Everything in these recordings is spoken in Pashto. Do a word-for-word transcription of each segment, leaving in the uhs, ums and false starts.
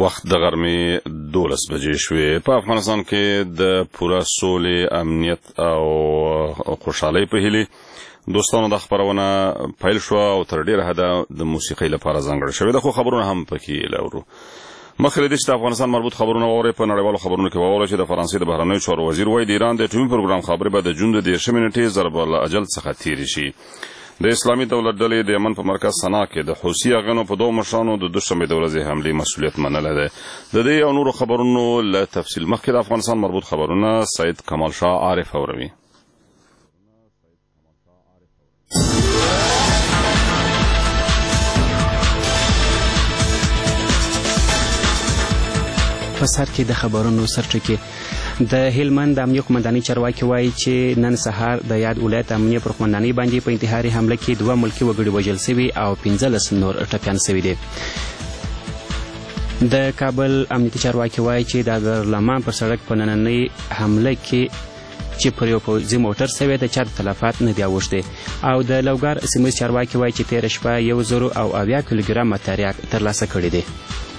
وخت د غرمې دولس بجې شوې. په افغانستان کې د پوره سولې، امنیت او خوشحالۍ په هیلې دوستانو د خبرونه پیل شو او تر ډیره حده د موسیقۍ لپاره ځانګړې شوې ده، خو خبرونه هم پکې لرو. مخکې له دې چې د افغانستان مربوط خبرونه واورئ، په نړیوالو خبرونو کې واورئ چې د فرانسې د بهرنیو چارو وزیر وایي د ایران د اټومي پروګرام خبرې به د جون د دېرشمې نېټې ضرب الاجل څخه تېرې شي. د اسلامي دولت ډلې د یمن په مرکز صنعا کې د حوثي اغنو په دوه مشرانو د دوشنبې د ورځې حملې مسؤلیت منلی دی. د دې او نورو خبرونو له تفصیل مخکې د افغانستان مربوط خبرونه سید کمال شاه عارف اوروي. په سر کې د خبرونو سرټکی د هلمند د امنیه قومندانۍ چارواکي وایي چې نن سهار د یاد ولایت امنیه پر قومندانۍ باندې په انتحاري حمله کې دوه ملکي وګړي وژل سوي او پنځلس نور ټپیان سوي دي. د کابل امنیتي چارواکي وایي چې د دارالمان پر سړک په نننۍ حمله کې چې پر یو پوځي موټر سوی د چا د تلفات نه دی اوښتی. او د لوګر سیمه چارواکي وایي چې تېره شپه یو زرو او اویا کیلوګرامه تریاک ترلاسه کړی دی.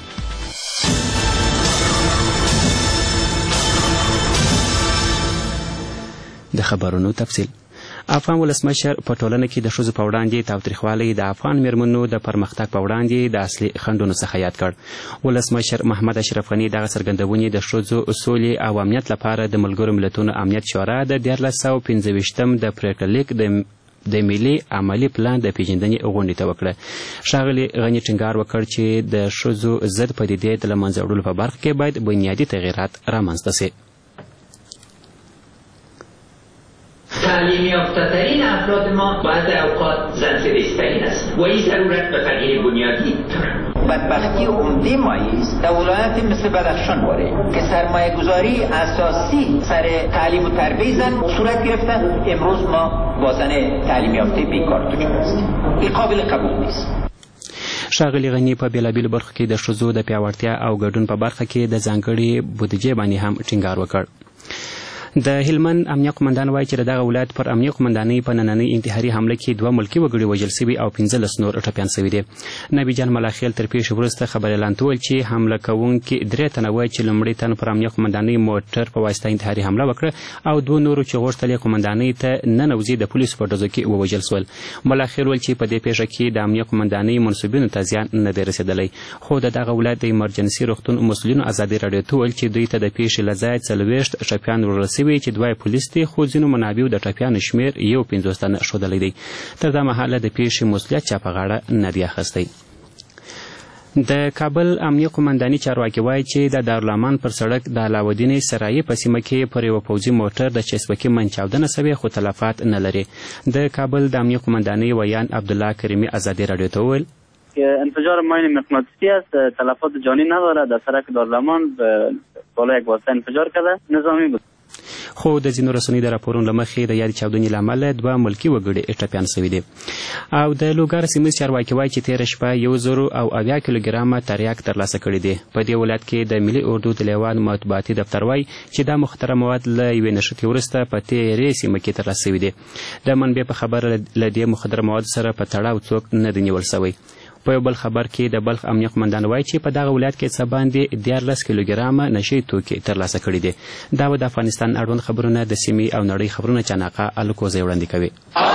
د خبرونو تفصیل. افغان ولسمشر په ټولنه کې د ښځو په وړاندې تاوتریخوالی د افغان میرمنو د پرمختګ په وړاندې د اصلي خنډونو څخه یاد کړ. ولسمشر محمد اشرف غني دغه څرګندونې د ښځو سولې او امنیت لپاره د ملګرو ملتونو امنیت شورا د دیارلس سوه پنځه ویشتم د پریکړه لیک د د ملي عملي پلان د پیژندنې غونډې ته وکړه. ښاغلي غني ټینګار وکړ چې د ښځو ضد پدیدې د له منځه وړلو په برخه کې باید بنیادي تغییرات رامنځته سي. تعلیم یافته‌ترین افراد ما بعض اوقات زن‌ستیزترین هستند و این ضرورت به تغییر بنیادی دارد. بدبختی عمده ماییست در ولایت مثل بدخشان باره که سرمایه گذاری اساسی سر تعلیم و تربیت زن صورت گرفته. امروز ما با زن تعلیم یافته بیکار دچار هستیم. این قابل قبول نیست. ښاغلي غني په بېلابېلو برخو کې د ښځو د پیاوړتیا او ګډون په برخه کې د ځانګړې بودیجې باندې هم ټینګار وکړ. د هلمند امنیه قومندان وایي چې د دغه ولایت پر امنیه قومندانۍ په نننۍ انتحاري حمله کې دوه ملکي وګړي وژل سوي او پنځلس نور ټپیان سوي دي. نبي جان ملاخیل تر پیښې وروسته خبر اعلان ویل چې حمله کوونکي درې تنه وایي چې لومړی تن پر امنیه قومندانۍ موټر په واسطه انتحاري حمله وکړه او دوه نورو چې غوښتل یې قومندانۍ ته ننوځي د پولیسو په ډزو کې ووژل سول. ملاخیل ویل چې په دې پیښه کې د امنیه قومندانۍ منصوبینو ته زیان نه دی رسېدلی، خو د دغه ولایت د ایمرجنسي روغتون مسؤلینو ازادي راډیو ته ویل چې دوی ته د پیښې له ځایه څلوېښت ټپیان وژل سوي چې دوه پولیس دي، خو ځینو منابعو د ټپیانو شمېر یو پنځوس تنه ښودلی دی. تر دا مهاله د پیښې مسؤلیت چا په غاړه نه دی اخیستی. د کابل امنیه قومندانۍ چارواکي وایي چې د دارالمان پر سړک د علاودین سرایي په سیمه کې پر یوه پوځي موټر د چسبکي من چاودنه سوې، خو تلفات نه لري. د کابل د امنیه قومندانۍ ویان عبدالله کریمي ازادي راډیو ته وویل انفجار ماین مغناطیسی است، تلفات جانی نداره. در سرک دارالمان بالا یک واسطه انفجار کرده، نظامی بود. خو د ځینو رسنیو د راپورونو له مخې د یادې چاودنې له امله دوه ملکي وګړي ټپیان سوي دي. او د لوګر سیمه چارواکي وایي چې تېره شپه یو زرو او اویا کیلوګرامه تریاک ترلاسه کړي دي. په دې ولایت کې د ملي اردو د لیوان مطبوعاتي دفتر وایي چې دا مختره مواد له یوې نښتې وروسته په تېرې سیمه کې ترلاسه سوي دي. د منبع په خبره له دې مخدره موادو سره په تړاو څوک نه دی نیول سوی. په یو بل خبر کې د بلخ امنیه قومندان وایي چې په دغه ولایت کې څه باندې دیارلس کیلوګرامه نشي توکي ترلاسه کړي دي. دا و د افغانستان اړوند خبرونه د سیمې او نړۍ خبرونه چاناقه الکوزی وړاندې کوي.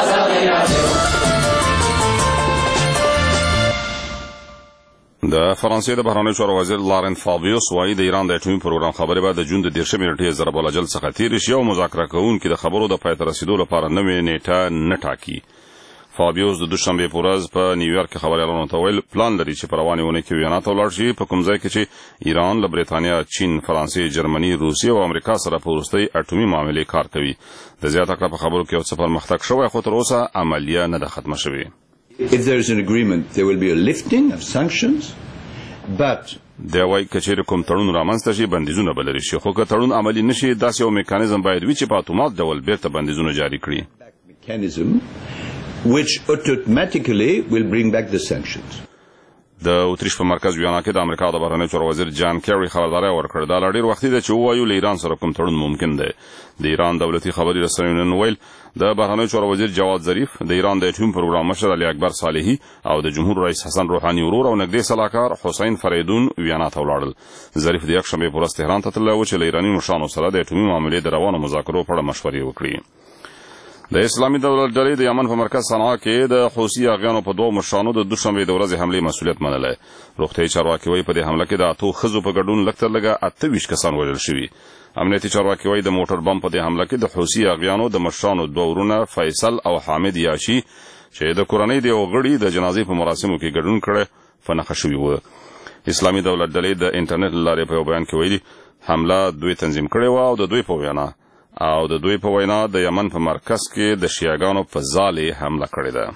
د فرانسې د بهرنیو چارو وزیر لارن فابیوس وایي د ایران د اټومي پروګرام خبرې به د جون د دېرشمې نېټې ضرب الاجل څخه تېرې شي او مذاکره کوونکي د خبرو د پای ته رسېدو لپاره نوې نیټه نه ټاکي. فابیوس د دوشنبې په ورځ په نیویارک کې خبریالانو ته ویل پلان لري چې په روانې اونۍ کې ویانا ته ولاړ شي، په کوم ځای کې چې ایران له برېټانیا، چین، فرانسې، جرمني، روسیې او امریکا سره په وروستۍ اټومي معاملې کار کوي. د زیاته کړه په خبرو کې یو څه پرمختګ شوی، خو تر اوسه عملیه نه ده ختمه شوې. If there is an agreement, there will be a lifting of sanctions, but دا وایي که چیرې کوم تړون رامنځته شي بندیزونه به لرې شي، خو که تړون عملي نه شي داسې یو میکانیزم باید وي چې په اتومات ډول بیرته بندیزونه جاري کړي. which automatically will bring back the sanctions. د اتریش په مرکز ویانا کې د امریکا د بهرنیو چارو وزیر جان کیری خبرداری ورکړه دا ډیر وخت دی چې وایو له ایران سره کوم تړون ممکن دی د ایران دولتي خبري رسنیو نن ویل د بهرنیو چارو وزیر جواد ظریف د ایران د اټوم پروګرام مشر علي اکبر صالحي او د جمهور رئیس حسن روحاني ورور او نږدې سلاکار حسین فریدون ویانا ته ولاړل ظریف د یکشنبه په ورځ تهران ته تللی و چې له ایراني مشرانو سره د اټومي معاملې د روانو مذاکرو په اړه مشورې وکړي د اسلامي دولت ډلې د یمن په مرکز صنعا کې د حوثي اغیانو په دوه مشرانو د دوشنبه د ورځې حملې مسؤلیت منلی روغتیايي چارواکي وایي په دې حمله کې د اتو ښځو په ګډون لږ تر لږه اته ویشت کسان وژل شوي امنیتي چارواکي وایي د موټر بم په دې حمله کې د حوثي اغیانو د مشرانو دوه ورونه فیصل او حامد یاشي چې د کورنۍ د یو غړي د جنازې په مراسمو کې ګډون کړی په نښه شوي وو اسلامي دولت ډلې د انټرنیټ له لارې په یو بیان کې ویلي حمله دوی تنظیم کړې وه او د دوی په وینا او د دوی په وینا د یمن په مرکز کې د شیعاګانو په ځالې حمله کړې ده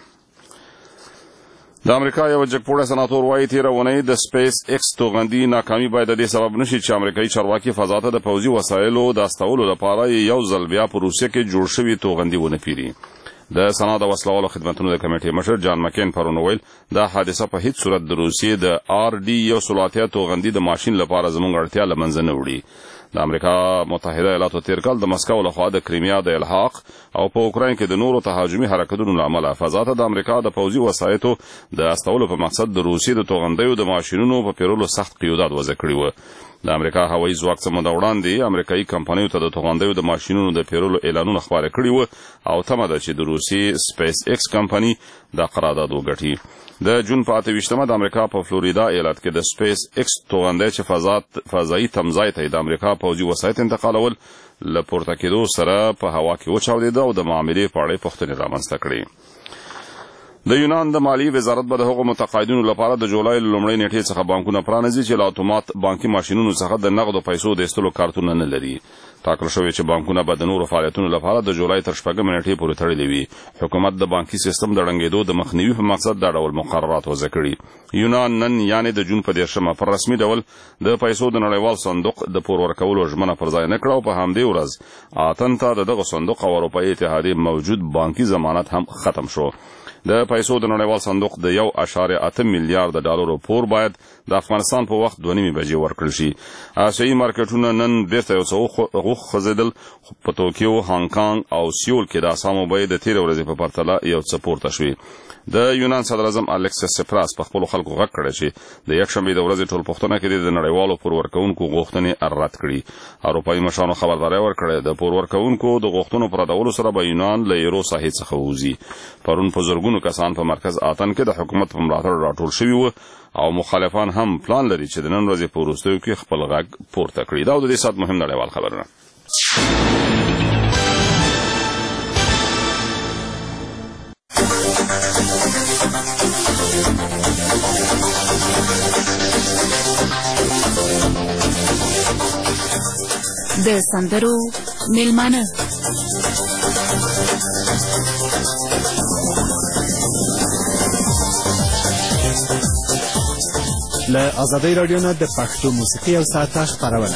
د امریکا یو جګپوړی سناتور وایي تېره اونۍ د سپیس ایکس توغندي ناکامي باید د دې سبب نشي چې امریکایي چارواکي فضا ته د پوځي وسایلو د استولو لپاره یو ځل بیا په روسیه کې جوړ شوي توغندي ونه پیري د سنا د وسلوالو خدمتونو د کمیټې مشر جان مکین پرون ویل دا حادثه په هیڅ صورت د روسیې د آر ډي یو سل اتیا توغندي د ماشین لپاره زموږ اړتیا له منځه نه وړي د امریکا متحده ایالاتو تیر کال د مسکو لخوا د کریمیا د الحاق او په اوکراین کې د نورو تهاجمي حرکتونو له امله فضا ته د امریکا د پوځي وسایطو د استولو په مقصد د روسیې د توغندیو د ماشینونو په پیرولو سخت قیودات وضع کړي وو د امریکا هوایي ځواک څه موده وړاندې امریکایي کمپنیو ته د توغندیو د ماشینونو د پیرولو اعلانونه خپاره کړي وو او تمه ده چې د روسیې سپیس ایکس کمپنی دا قرارداد وګټي د جون په اته ویشتمه د امریکا په فلوریدا ایالت کې د سپیس ایکس توغندی چې فضا فضایي تمځای ته د امریکا پوځي وسایط انتقالول له پورته کېدو سره په هوا کې وچاودېده او د معاملې په اړه پوښتنې رامنځته کړې د یونان د مالی وزارت به د هغو متقاعدینو لپاره د جولای له لومړۍ نیټې څخه بانکونه پرانیزي چې له اتومات بانکي ماشینونو څخه د نغدو پیسو د ایستلو کارتونه نه لري ټاکل شوی چې بانکونه به د نورو فعالیتونو لپاره د جولای تر شپږمې نیټې پورې تړلې وي حکومت د بانکي سیستم د ړنګېدو د مخنیوي په مقصد دا ډول مقررات وضع کړي یونان نن یعنې د جون په دېرشمه پر رسمي ډول د پیسو د نړیوال صندوق د پور ورکولو ژمنه پر ځای نه کړه او په همدې ورځ اتن ته د دغه صندوق او اروپایي اتحادیې موجود بانکي ضمانت هم ختم شو د پیسو د نړیوال صندوق د یو اشاریه اته میلیارډ ډالرو پور باید د افغانستان په وخت دوه نیمې بجې ورکړل شي اسیایي مارکیټونه نن بیرته یو څه وخوځېدل په توکیو هانګ کانګ او سیول کې د اسامو بیې د تېرې ورځې په پرتله یو څه پورته شوې د یونان صدر اعظم الکسیس سپراس په خپلو خلکو غږ کړی چې د یکشنبې د ورځې ټولپوښتنه کې د نړیوالو پور ورکوونکو غوښتنې رد کړي اروپایي مشرانو خبرداری ورکړې د پور ورکوونکو د غوښتنو په ردولو سره به یونان له یورو ساحې څخه ووځي پرون په زرګونو کسان په مرکز اتن کې د حکومت په ملاتړ راټول شوي وو او مخالفان هم پلان لري چې د نن ورځې په وروستیو کې خپل غږ پورته کړي دا د دې ساعت مهم نړیوال خبرونه د سندرو میلمانه له ازادۍ راډیو نه د پښتو موسیقي او ساعته خپرونه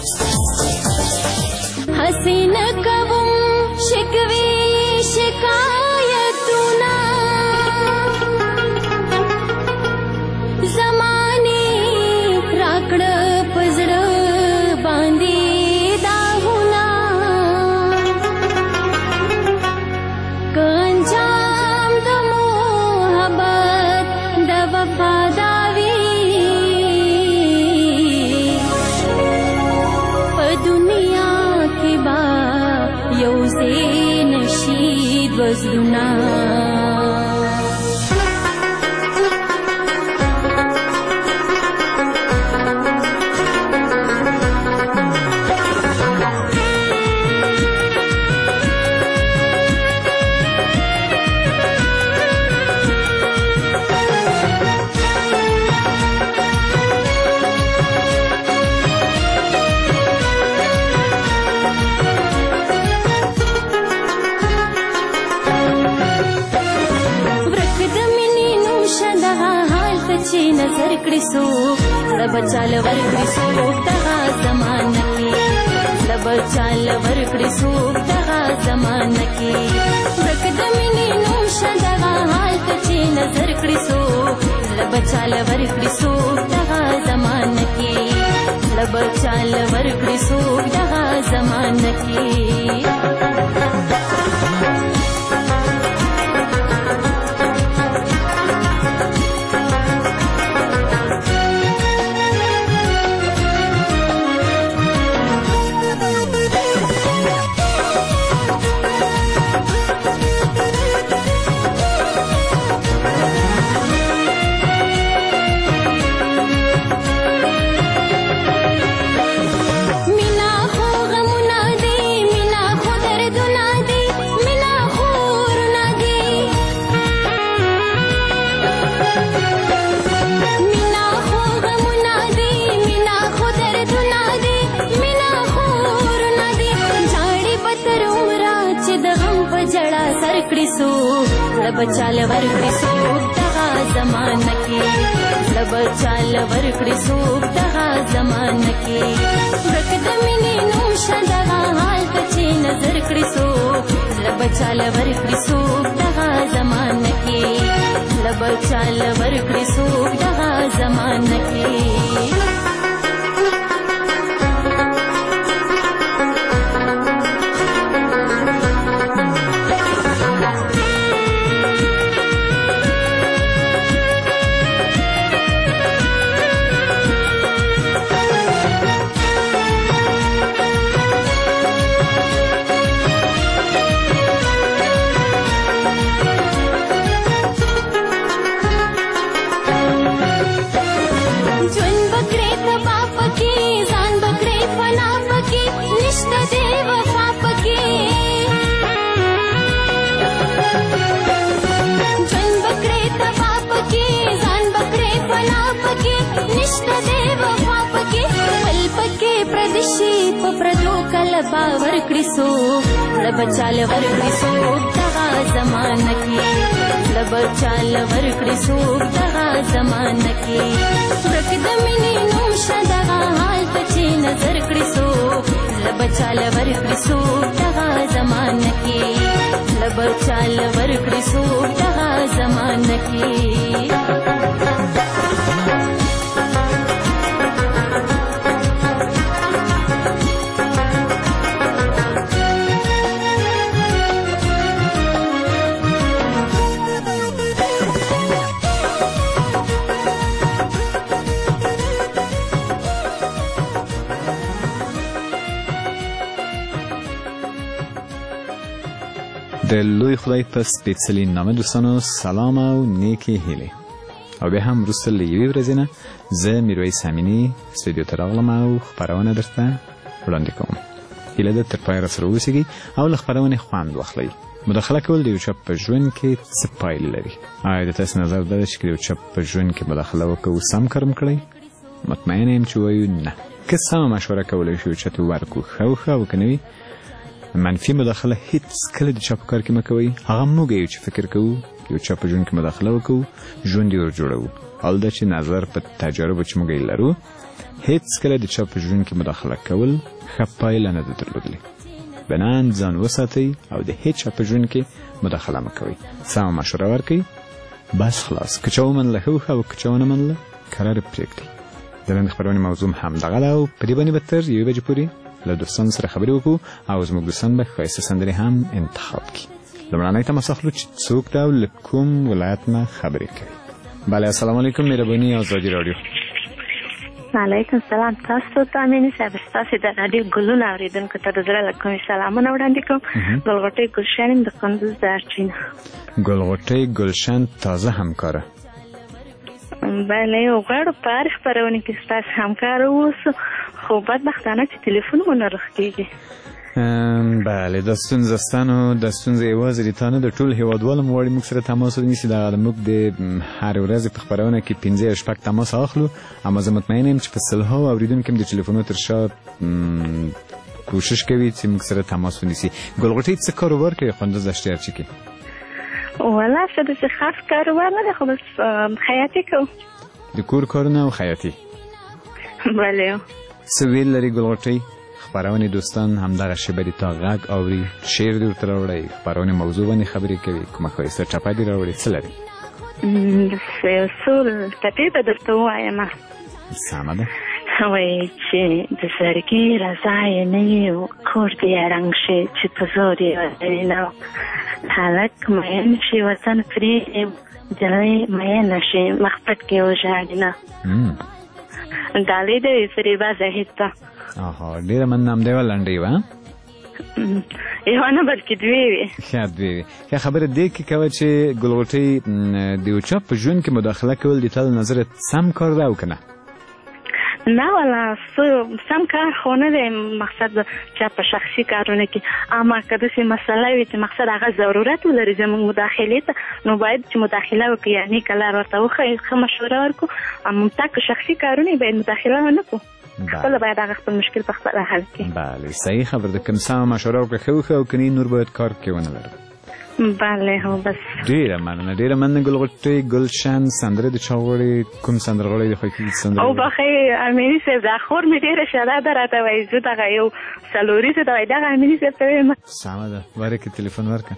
حسینه کوم شکوي شکایتونه زمانه راکړه پزړه باندې داغونه کنجام د محبت د وفاداری نشید وزلنا چې نظر کړی سو سب چل ور کړی سو دغه زمانه کې سب لبچال ورکړي څوک دغه زمانه کې ورک د مینې نوم شه دغه حال ته چې نظر کړي څوک لبچال ورکړي څوک دغه زمانه کې لبچال ورکړي څوک دغه زمانه کې لبچال ورکړي څوک دغه زمانه کې لبچال ورکړي څوک دغه زمانه کې ورک د مینې نوم شه دغه حال ته چې نظر کړي څوک لبچال ورکړي څوک دغه زمانه کې لبچال ورکړي څوک دغه زمانه کې باور کړي څوک لبچال ورکړي څوک دغه زمانه کې لبچال ورکړي څوک دغه زمانه کې ورک د مینې نوم شه دغه حال ته چې نظر کړي څوک لبچال ورکړي څوک دغه زمانه کې لبچال ورکړي څوک دغه زمانه کې د لوی خدای په سپېڅلي نامه دوستانو سلام او نیکې هیلې او بیا هم وروسته له یوې ورځې نه زه میرویس امیني سټوډیو ته راغلم او خپرونه درته وړاندې کوم هیله ده تر پایه راسره واوسئ او له خپرونې خوند واخلئ مداخله کول د یو چا په ژوند کې څه پایلې لري آیا د تاسو نظر دا ده چې د یو چا په ژوند کې مداخله وکړو سم کارم کړی مطمئن یم چې وایو نه که سمه مشوره کولی شو چې ته ورکړو ښه او ښه او که نه وي منفي مداخله هیڅ کله د چا په کار کې مه کوئ هغه موږ یو چې فکر کوو یو چا په ژوند کې مداخله وکړو ژوند یې ور جوړوو حال دا چې نظر په تجاربو چې موږ یې لرو هیڅ کله د چا په ژوند کې مداخله کول ښه پایله نه ده درلودلې بنان ځان وساتئ او د هیڅ چا په ژوند کې مداخله مه کوئ سمه مشوره ورکئ بس خلاص که چا ومنله ښه وښه او که چا ونه منله کرار پرېږدئ د نن خپرونې موضوع همدغه ده او په دې باندې به تر یوې بجې پورې له دوستانو سره خبرې وکړو او زموږ دوستان به ښایسته سندرې هم انتخاب کړي لومړنی تماس اخلو چې څوک ده او له کوم ولایت نه خبرې کوي بله السلام علیکم مهرباني ازادي راډیو وعلیکم السلام تاسو ته امیني صاحب ستاسو د راډیو ګلونه اورېدونکو ته د زړه له کومې سلامونه وړاندې کوم ګلغوټۍ ګلشن یم د کندوز د ارچینه ګلغوټۍ ګلشن تازه همکاره بله یو غواړو په هرې خپرونې کې ستاسو همکاره واوسو خو بدبختانه چې تلیفون مو نه رخ کېږي بله دا ستونزه سته نو دا ستونزه یوازې د تا نه د ټول هېوادوالو غواړي موږ سره تماس ونیسي دغه د موږ د هرې ورځې په خپرونه کې پنځه یا شپږ تماس اخلو اما زه مطمئن یم چې په سلهاو اورېدونکي هم د ټلیفونو تر شا کوشش کوي چې موږ سره تماس ونیسي ګلغوټۍ څه کاروبار کوي کندوز اشتیارچي کې والله څه داسې خاص کاروبار نه دی خو بس خیاطي کوو د کور کارونه او خیاطي بله څه ویل لري ګلغوټۍ خبرونه دوستان همدغه شیبه دي تا غږ اوري شعر دې ورته راوړی خبرونه موضوع باندې خبرې کوي کومه ښایسته ټپه دې راوړې څه لري یو څو ټپې به درته ووایم سمه ده وایي چې د زړګي رضا یې نه یو کور دې یې رنګ شي چې په زور یې وزري نه هلک مین شي وطن پرېږدي نجلۍ مینه شي مخ پټ کې وژاړي نه ډالۍ د فریبا زهید ته آها ډېره مننه همدې لنډۍ وه یوه نه بلکې دوې وې ښه دوې وې ښه خبره دې کې کوه چې ګلغوټۍ د یو چا په ژوند کې مداخله کول د تا له نظره سم کار ده او که نه نه والا سم کار خو نه دی مقصد چې په شخصي کارونه کې اما که داسې مسله وي چې مقصد هغه ضرورت ولري زموږ مداخلې ته نو باید چې مداخله وکړو یعنې که لار ورته وښیو ښه مشوره ورکړو اما که شخصي کارونه باید مداخله ونه کړو خپله باید هغه خپل مشکل په خپله حل کړي بله صحیح خبر ده که سمه مشوره وکړه ښه وښه او که نه نور باید کار کې ونه لرو بله هو بس ډېره مننه ډېره مننه ګلغوټۍ ګلشن سندره د چا غواړې کوم سندرغاړی د خوښېږي سندره او بخیر امیني صاحب دا خور مې ډېره شاده ده راته وایي زه دغه یو څلوریزه ته وایي دغه امیني صاحب ته وایم سمه ده وارې کې تلیفون ورکړه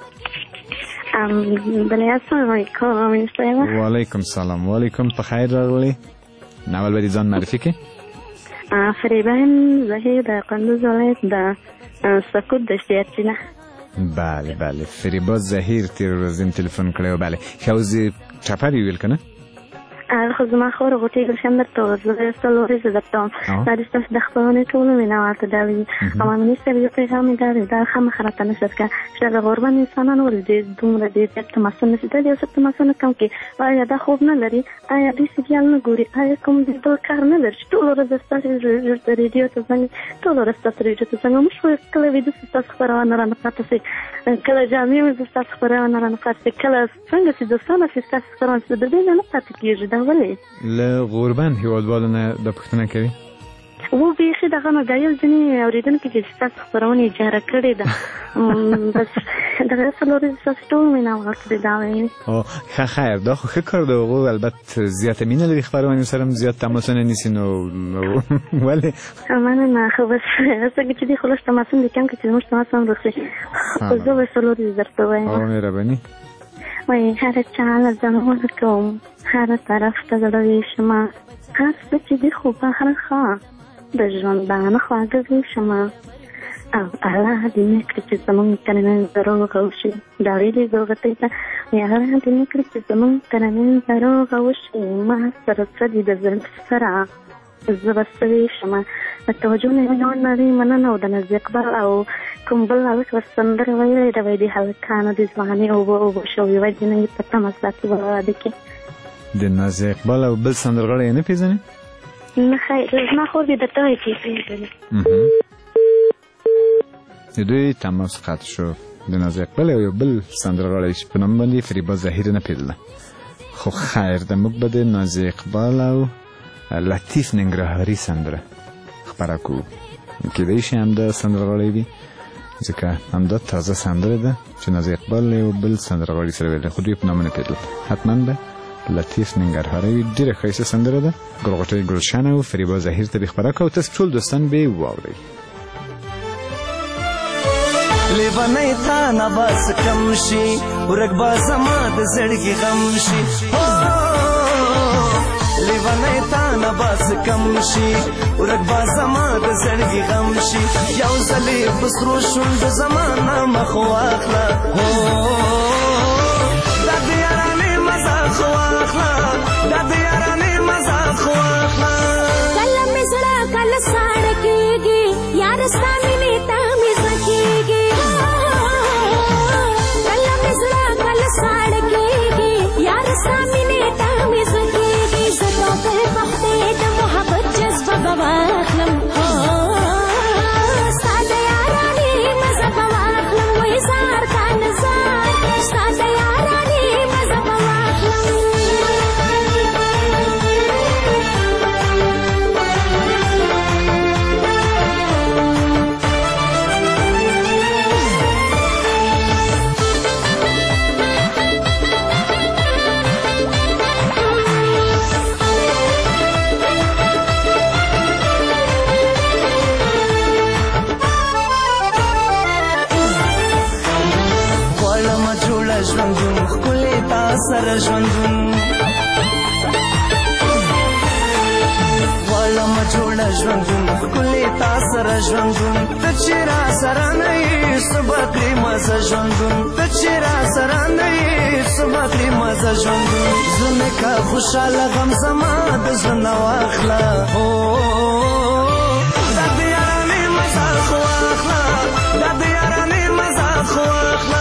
بله السلام علیکم امیني صاحب وعلیکم سلام وعلیکم په خیر راغلی ناول به دې ځان معرفي کړې فریبا یم زهیر د کندوز ولایت د سکوت دشتې ارچینه بله بله فریبا زهیر تیر ورځ دې تلیفون کړی و بله ښه اوس دې ټپه دې وویل که نه هغه خو زما خور غوټۍ ګلشن درته وویل زه څلوریزه درته وایم دا د ستاسو د خپرونې ټولو مینوال ته دا وي او امیني صاحب یو پیغام یې دا دی دا خامخا راته نشر کړه چې د غوربند انسانان ولې دې دومره دې زیات تماسونه چې دا د یو څه تماسونه کم کړي آیا دا خوب نه لري آیا دوی سیریال نه ګوري آیا کوم دې بل کار نه لري چې ټوله ورځ ستاسو ریډیو ته زنګ ټوله ورځ ستاسو ریډیو ته زنګ موږ کله ویده چې ستاسو خپرونه رانه پاتې شي کله جامې مې ستاسو خپرونه رانه پاتې شي کله څنګه چې دوستانه چې ستاسو خپرونه چې د دې نه پاتې کېږي دا ولې له غوربند هېوادوالو نه دا پوښتنه کوي و بیخي دغه نه دا یو ځینې اورېدونکي چې ستاسو خپرونه اجاره کړې ده بس دغه څلوریزه ستاسو ټول مینوال ته دا وایي ښه خیر دا خو ښه کار ده هغوی البته زیاته مینه لري خپرونې سره هم زیات تماسونه نیسي نو ولې مننه خو بس څنګه چې دي خو لږ تماسونه دي کم کړي چې زموږ تماس هم روغ شي خو زه به څلوریزه درته وایم او مهرباني وایي هر چا له ځانونه کوم هر طرف ته زړه ویشمه هر څه چې دي خو بهر ښه د ژوندانه خواږه ویشمه او الله دې نه کړي چې زموږ ترمنځ دروغه وشي ډالۍ دې ګلغوټۍ ته وایي الله دې نه کړي چې زموږ ترمنځ دروغه وشي ما سره څه دي د زړه سره زه به څه ویشمه د توجه نه مې نړۍ مننه او د نازي اقبال او کوم بل هلک ور سندرې ویلې ده وایي د هلکانو د ځوانۍ اوبه اوبه شوې وایي دې نه یې په تمه ساتي به واده کې د نازي اقبال او بل سندرغاړی یې نه پېژنې نه خیر زما خور دې درته وایي چې یې پېژنې د دوی تماس قطع شو د نازي اقبال او یو بل سندرغاړی چې په نوم باندې فریبا زهیر نه پېژنه خو خیر د موږ به د نازي اقبال او لطیف ننګرهاري سندره خپره کوو کېدای شي همدا سندرغاړی وي ځکه همدا تازه سندره ده چې نازي اقبال یو بل سندرغاړي سره ویل خو دوی په نامه نه پېژنه حتما به لطیف ننګرهاري وي ډېره ښایسته سندره ده ګلغوټۍ ګلشن او فریبا زهیر ته دې خپره کړه او تاسو ټول دوستان به یې واورئ لیونی تا نه بس کم شي ورک به زما د زړګي غم شي لیونی تا نه بس کم شي ورک به زما د زړګي غم شي یو ځلې په سرو شونډو زما نه مخ واخله دا د یارانې مزه خو واخله دا د یارانې مزه خو واخله کله مې زړه کله ساړه کېږي یار ستا مینې ته مې زړه کېږي کله مې زړه کله ساړه کېږي یار ستا مینې ته مې زړه کېږي زه تا پر پخې د محبت جذبه به واخلم ستا د یارانې مزه به واخلم وایي زار کا نظار ستا د یارانې مزه به واخلم سره ژوندون غواړم جوړه ژوندون ښکلې تا سره ژوندون ته چې را سره نه یې څه به کړې مزه ژوندون ته چې را سره نه یې څه به کړې مزه ژوندون زړه مې که خوشحاله غم زما د زړه نه واخله دا د یارانې مزه خو واخله دا د یارانې مزه خو واخله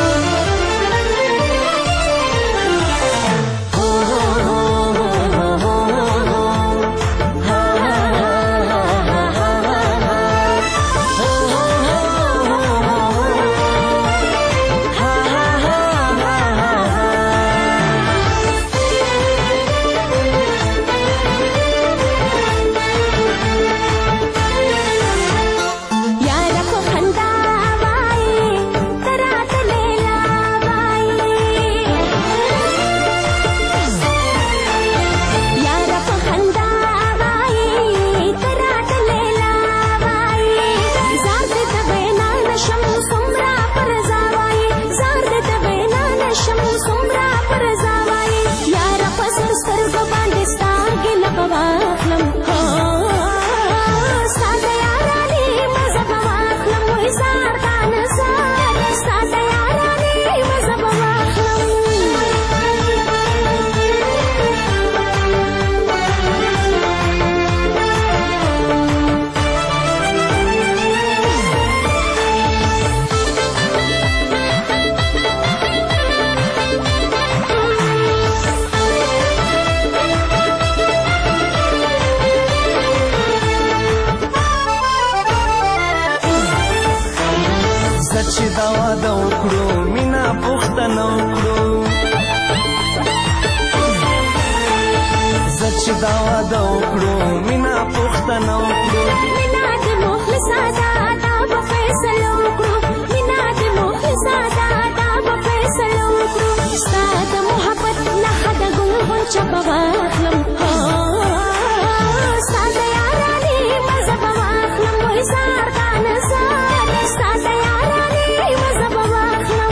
چې دا واده وکړو مینا پوښتنه وکړو مینا د مخلصه ده دا به فیصله وکړو مینا د مخلصه ده دا به فیصله وکړو ستا د محبت نښه د ګل غونچه به واخلم ستا د یارانې مزه به واخلم وای زار دانه زار ستا د یارانې مزه به واخلم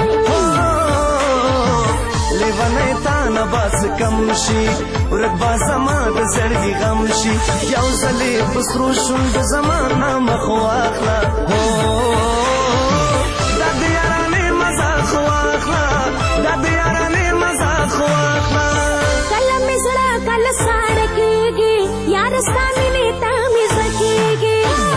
لیونی تا نه بس کم شي ورک با زما د زړګي غم شي یو ځلې په سرو شونډو زما نامه خو واخله دا د یارانې مزه خو واخله دا د یارانې مزه خو واخله کله مې زړه کله ساړه کېږي یار ستا مینې ته مې زړه کېږي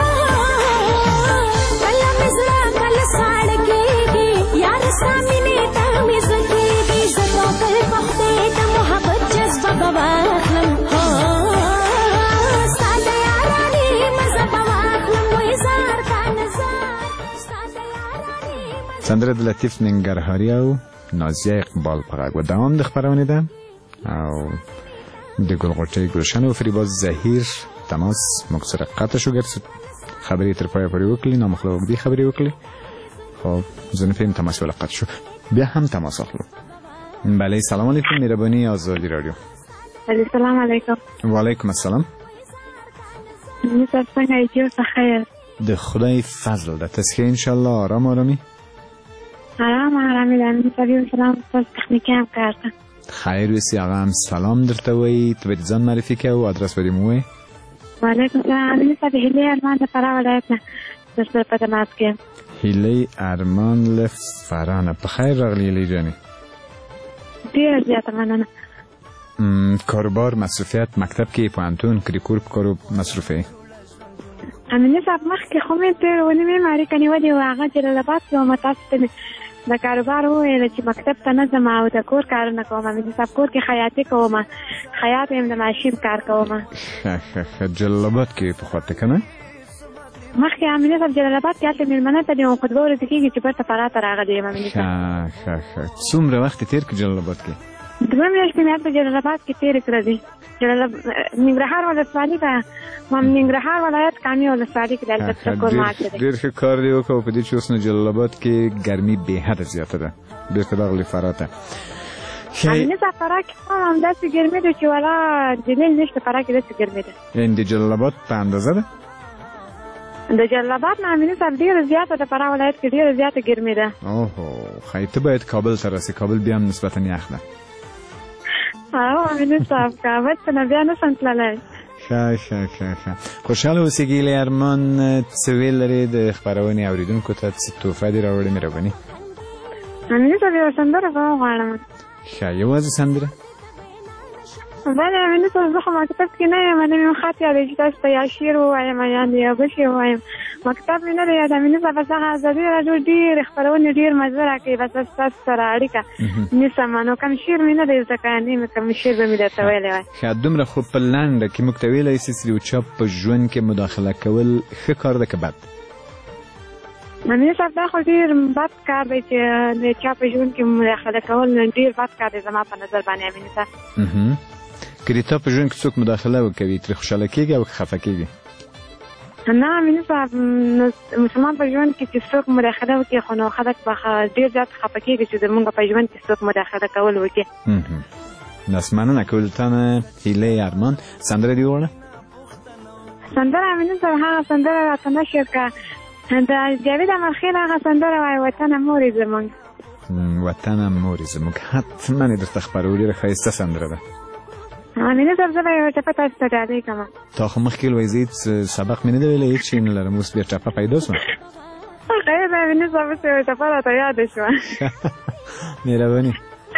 کله مې زړه کله ساړه کېږي یار ستا مینې ته مې زړه کېږي زه توکل په خدای د محبت جذبه به واخلم ستا د یارانې مزه به واخلم وای زار دانه زار ستا د یارانې سندره د لطیف ننګرهاري او نازیه اقبال په غږ و دوام د خپرونې ده او د ګلغوټۍ ګلشن او فریباز زهیر تماس موږ سره قطع شو ګرځي خبرې تر پایه پورې وکړي نامخلو دې خبرې وکړي خب زه نه فهم تماس ولا قطع شو بیا هم تماس اخلو بله سلام علیکم مهربانی آزادی رادیو السلام علیکم و علیکم السلام مثلا څنګه ایجو خیر د خدای فضل ده تسکه ان شاء الله آرام آرامی آرام آرامی ده مثلا سلام پس تکنیکی هم کردم خیر وسی آقا هم سلام درته وی تو باید ځان معرفي کې او ادرس بدیم وی وعلیکم السلام مثلا هیله ارمان د فراه ولایت نه درسره په تماس کې هیله ارمان له فراه نه په خیر راغلی هیله جانی ډیر زیاته مننه کاروبار مصروفیت مکتب کې پوهنتون کریکور په کارو مصروفه امینه صاحب مخکې خو مې ته ونې مې ماری کني ودی او هغه جلال آباد کې او متاسف د کاروبار وې چې مکتب ته نه ځم او د کور کارونه کوم امینه صاحب کور کې خیاطي کوم خیاط هم د ماشین کار کوم جلال آباد کې په خاطر کنه مخکې امینه صاحب جلال آباد کې هلته مېلمنه ته دی او خطبه ورته کېږي چې بیرته فراه ته راغلی یم امینه صاحب ښه ښه څومره وخت تېر کړ جلال آباد کې دوه میاشتې مې هلته جلال آباد کې تېرې کړې دي جلال ننګرهار ولسوالي ته ننګرهار ولایت کامې ولسوالي کې د هلته کور مات دی ډېر ښه کار دی وکړو په دې چې اوس نو جلال آباد کې ګرمي بېحده زیاته ده بېرته راغلې فراه ته امینه صاحب فراه کې هم همداسې ګرمي ده چې والا دلیل نشته فراه کې داسې ګرمي ده یعنې د جلال آباد په اندازه ده د جلال آباد نه امینه صاحب ډېره زیاته د فراه ولایت کې ډېره زیاته ګرمي ده اوهو ښایي ته باید کابل ته راسې کابل بیا هم نسبتا یخ ده او امینه صاحب کابل ته بیا نه سم تللی. ښه ښه ښه ښه خوشحاله اوسې ګیلې ارمان. څه ویل لرې د خپرونې اورېدونکو ته؟ څه تحفه دې راوړې مهرباني؟ امینه صاحب یوه سندره به وغواړم. ښه یوازې سندره؟ بله امینه صاحب زه خو مکتب کې نه یم، نه مې خط یادوي چې تاسو ته یا شعر ووایم یا یو بل شی ووایم. مکتب مې نه دی یاد امینه صاحب. بس هغه ازادي راډیو ډېرې خپرونې ډېر مزه راکوي. بس ستاسو سره اړیکه نیسم نو کوم شعر مې نه دی زده کړی، مې کوم شعر به مې درته ویلی وای. ښه دومره خو په لنډه کې موږ ته ویلی سي چې د یو چا په ژوند کې مداخله کول ښه کار ده که بد؟ امینه صاحب دا خو ډېر بد کار دی چې د چا په ژوند کې مداخله کول ډېر بد کار دی زما په نظر باندې امینه صاحب. که د تا په ژوند کې څوک مداخله وکوي ترې خوشحاله کېږي او که خفه کېږي؟ نه امینه صاحب مسلمان په ژوند کې چې څوک مداخله وکړي خو نو خلک به ډېر زیات خفه کېږي چې زموږ په ژوند کې څوک مداخله کول وکړي. بس مننه کوو تا نه هیلې ارمان. سندره دې وغواړه؟ سندره امینه صاحب هغه سندره راته نشر کړه د جاوید امیرخیل هغه سندره وایي وطنه مورې زموږ. وطنه مورې زموږ حتما یې درته خپرو. ډېره ښایسته سندره ده. امینه صاحب زه به یوه ټپه تاسو ته ډالۍ کړم. تا خو مخکې وایي زه هېڅ سبق مې نه دی ویلی، هېڅ شی نه لرم، اوس بیا ټپه پیدا شوه. خیر ده امینه صاحب اوس یوه ټپه راته یاده شوه. مهرباني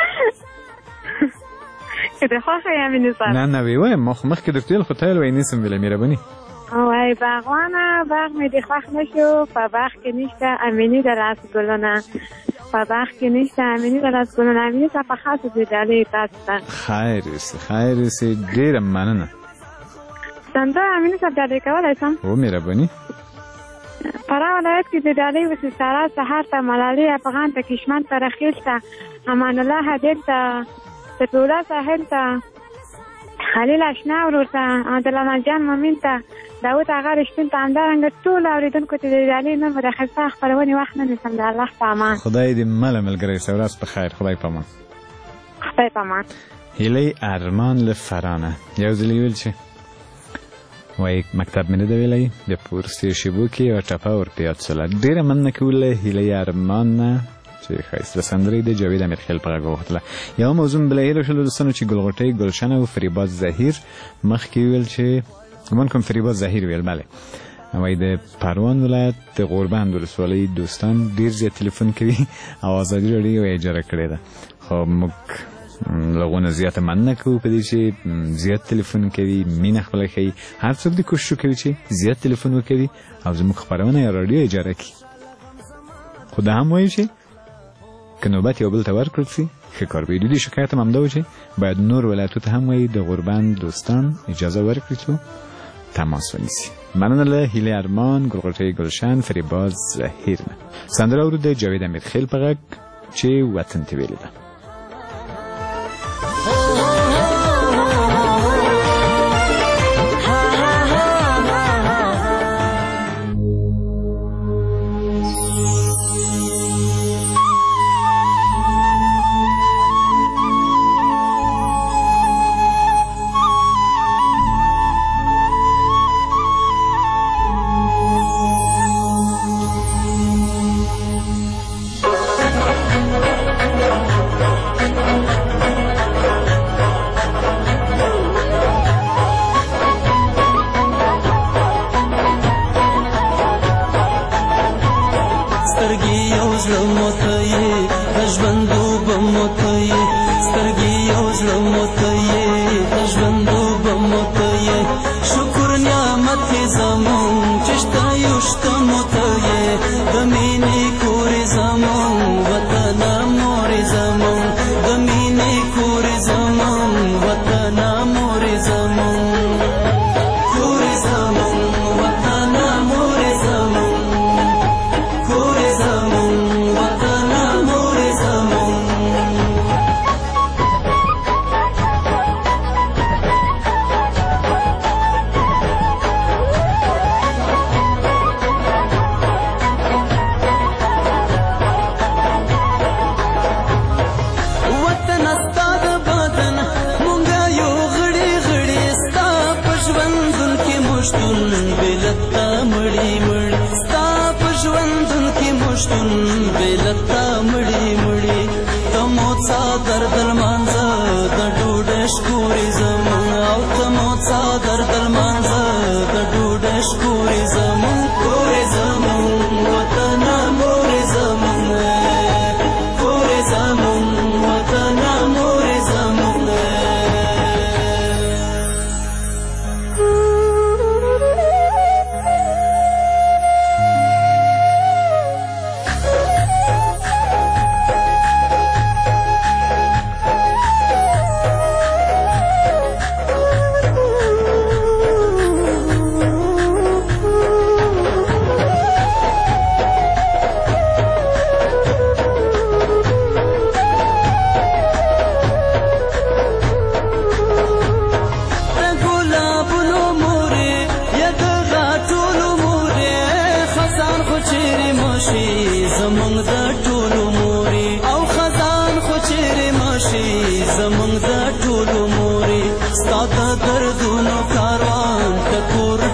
که دې خوښه یې امینه صاحب. نه نه ویوایم ما خو مخکې درته ویل خو تا ویل وایي نیسم ویلی. مهرباني وای باغوانه باغ مې دې خوښ نه شو، په باغ کې نشته امینې د لاس ګلونه، په باغ کې نشته امینې د لاس ګلونه. امینې صاحب په خاصه دې ډالۍ تاسو ته. خیر اوسې خیر اوسې ډېره مننه. سندره امینې صاحب ډالۍ کولی شم؟ هو مهرباني. فراه ولایت کې د ډالۍ وسې سارا سهار ته، ملالۍ افغان ته، کشمن ته، رخیل ته، امان الله هدیل ته، سفیالله ساحل ته، خلیل اشنا ورور ته، عبدالله جان مومن ته، داود آغا رشتون ته، همدارنګه ټولو اورېدونکو ته د ډالۍ نه مداخل څخه خپرونې وخت نه نیسم. د الله په امان. خدای دې مله ملګری شه. ورځ په خیر. خدای په امان. خدای په امان. هیلې ارمان له فرانه یو ځل یې ویل چې وایي مکتب مې نه دی ویلی، بیا په وروستیو شېبو کې یوه ټپه ورته یاد شوله. ډېره مننه کوو له هیلې ارمان نه چې ښایسته سندرې د جاوید امیرخیل په غږ وغوښتله. یوه موضوع مې بله هیله شوله دوستانو چې ګلغوټۍ ګلشن او فریباد زهیر مخکې ویل چې ګمان کوم فریباد زهیر ویل بله وایي د پروان ولایت د غوربند ولسوالۍ دوستان ډېر زیات تلیفون کوي او ازادي راډیو یې اجاره کړې ده. خو موږ له هغونه زیاته مننه کوو په دې چې زیات تلیفون کوي، مینه خپله ښیي. هر څوک دې کوشش وکوي چې زیات تلیفون وکوي او زموږ خپرونه یا راډیو اجاره کړي. خو دا هم وایي چې که نوبت یو بل ته ورکړل سي ښه کار به وي. د دې شکایت هم همدا و چې باید نور ولایتو ته هم وایي د غوربند دوستان اجازه ورکړي چې تماس ونیسي. مننه له هیلې ارمان، ګلغوټۍ ګلشن، فریباد زهیر نه. سندره اورو د جاوید امیرخیل په غږ چې وطن ته ویلې ده.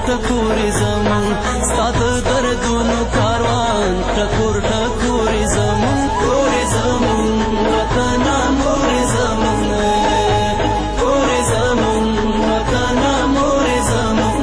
ټکور زمون ستاد دردونو کاروان ټکور ټکور زمون کور زمون وطن مور زمون کور زمون وطن مور زمون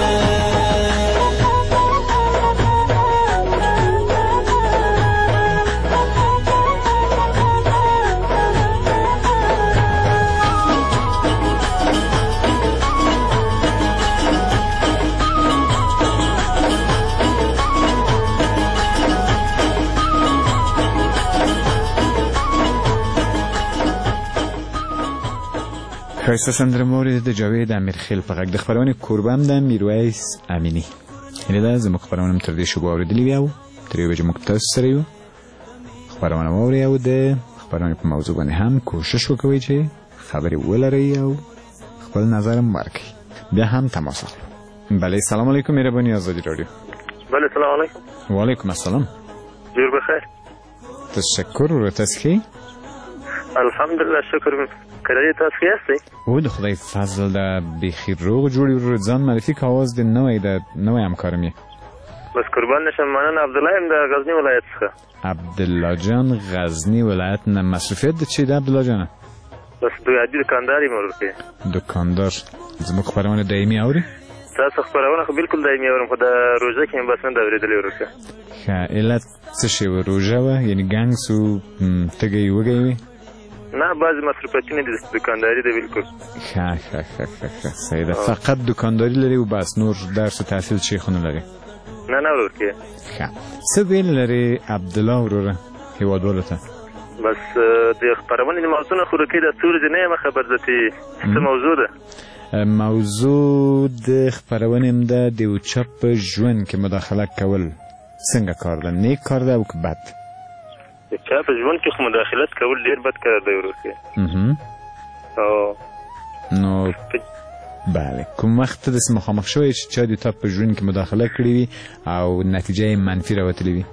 ښایسته سندره مورې د جاوید امیرخیل په غږ د خپرونې کوربه هم ده میرویس امیني. هیله ده زموږ خپرونه م تر دې شیبو اورېدلې وي او تر یوې بجې موږ تاسو سره یو خپرونه واورئ او د خپرونې په موضوع باندې هم کوشش وکوئ چې خبرې ولرئ او خپل نظر هم ورکړئ. بیا هم تماس اخلو. بله سلام علیکم مهرباني آزادی رادیو. بله سلام علیکم. وعلیکم السلام. جور بخیر. تشکر ورو تاسو ښه؟ الحمدلله شکر کړی تاسو ښه یاستئ؟ او د خدای فضل ده بیخي روغ جوړ یو ځان معرفي که آواز د نوی د نوی همکارم یې بس قربان نشم مننه عبدالله یم د غزني ولایت څخه. عبدالله جان غزني ولایت نه مصروفیت د چی ده عبدالله جانه؟ بس د عادي دکاندار یم ورکې. دکاندار زموږ خپرونه دایمي اوري؟ تاسو خپرونه خو بالکل دایمي اورم خو د روژه کې مې بس نه ده اورېدلې ورکې. ښه علت څه شی وه؟ روژه وه یعنې ګنګس و تږی وږی وې؟ نه بعضې مصروفیتونه دي دکانداري ده بالکل. ښه ښه ښه ښه ښه صحیح ده. فقط دکانداري لري و بس نور درس و تحصیل چی خو نه لري؟ نه نه ورکې. ښه څه ویل لري عبدالله وروره هېوادوالو ته؟ بس د خپرونې د موضوع نه خو رکې د څو ورځې نه یم خبر ده چې څه موضوع ده. موضوع د خپرونې هم ده د یو چا په ژوند کې مداخله کول څنګه کار ده؟ نیک کار ده او که بد؟ د چا په ژوند کې خو مداخلت کول ډېر بد کار دی ورکې. نو بله کوم وخت ته داسې مخامخ شوی چې چا د تا په ژوند کې مداخله کړې وي او نتیجه یې منفي راوتلې وي؟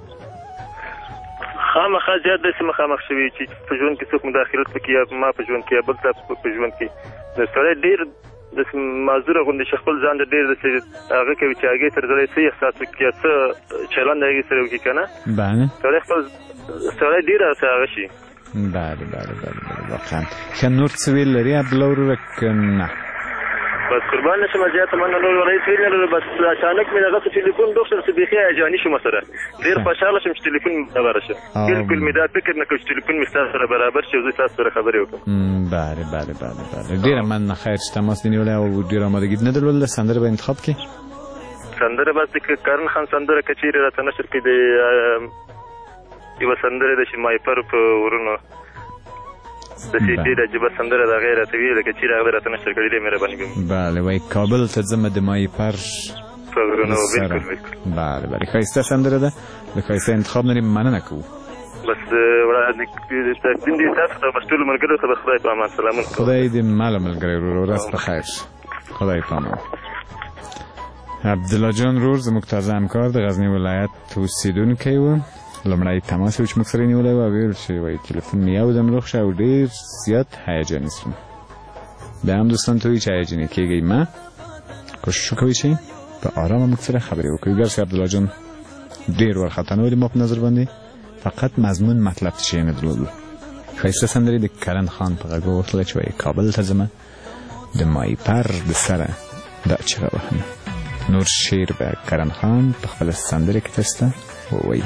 خامخا زیات داسې مخامخ شوي چې په ژوند کې څوک مداخلت وکړي یا ما په ژوند کې یا بل چا په ژوند کې د سړی ډېر داسې معذوره غوندې چې خپل ځان ته ډېر داسې هغه کوي چې هغې سره سړی څه احساس وکړي یا څه چلند هغې سره وکړي که نه بله سړی خپل سړی ډېر هغه شي. بله بله بله بله واقعا. ښه نور څه ویل لري عبدالله وروره که نه؟ بس قربان نشم زیاته من نور ورای ویل نه بس اچانک مې دغه ټلیفون ډوک سره بيخي هیجاني شوم سره ډیر خوشاله شوم چې ټلیفون خبره شه بالکل مې دا فکر نه کوم چې ټلیفون مې سره برابر شي او زه تاسو سره خبرې وکړم. بله بله بله بله ډیر من خیر چې تماس نیولای او ډیر آمادګي نه درلوده سندره به انتخاب کې سندره بس د کرن خان سندره کچېره راته نشر کې د یو سندره د شمای پر په ورونو د سې ډېر عجیبه سندره د غیره توی لکه چې راغله راته نشر کړي دې مهرباني به بله وای کابل ته ځم د مای پر په ورونو بالکل بله بله ښایسته سندره ده د ښایسته انتخاب نه مننه کوو. بس تقدیم دې تاسو ته بس ټولو ملګرو ته د خدای په امان سلامونه کوم. خدای دې ماله ملګری ورور ورځ په خیر خدای په امان. عبدالله جان رور زموږ تازه همکار د غزني ولایت اوسېدونکی و. لومړی تماس یې چې موږ سره یې نیولی و او ویل چې وایي تلیفون مې یو دم روغ شه او ډېر زیات هیجاني شوم. بیا هم دوستان ته وایي چې هیجاني کېږئ مه کوشش وکوئ چې په ارامه موږ سره خبرې وکړئ. ګر چې عبدالله جان ډېر وارخطا نه ولې ما په نظر باندې فقط مضمون مطلب چې یې نه درلودل. ښایسته سندرې د کرن خان په غږ ووتله چې وایي کابل ته ځمه د مای پر د سره دا چغه وهمه. نور شعر به کرن خان په خپله سندرې کې تاسو ته ووایي.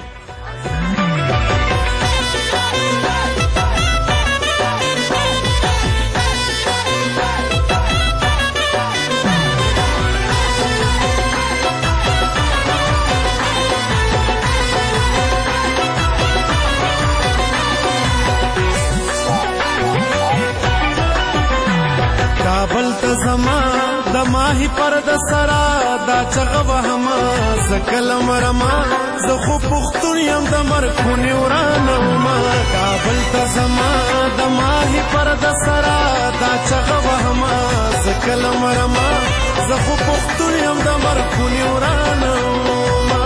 کابل ته زما د ماهی پر د سرا دا چغه وهما زکل مرما زه خو پښتون یم د مرخونی ورانه ما. کابل ته زما د ماهی پر د سرا دا چغه وهما زکل مرما زه خو پښتون یم د مرخونی ورانه ما.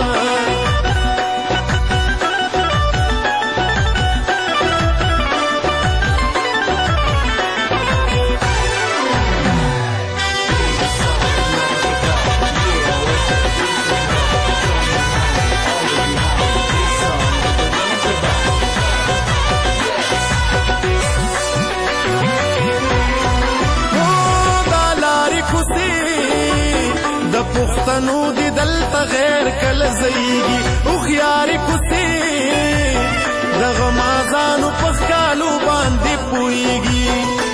دي دلته غیر کله زیږي هوښیارې کوڅې د غمازانو په ښکالو باندې پوهېږي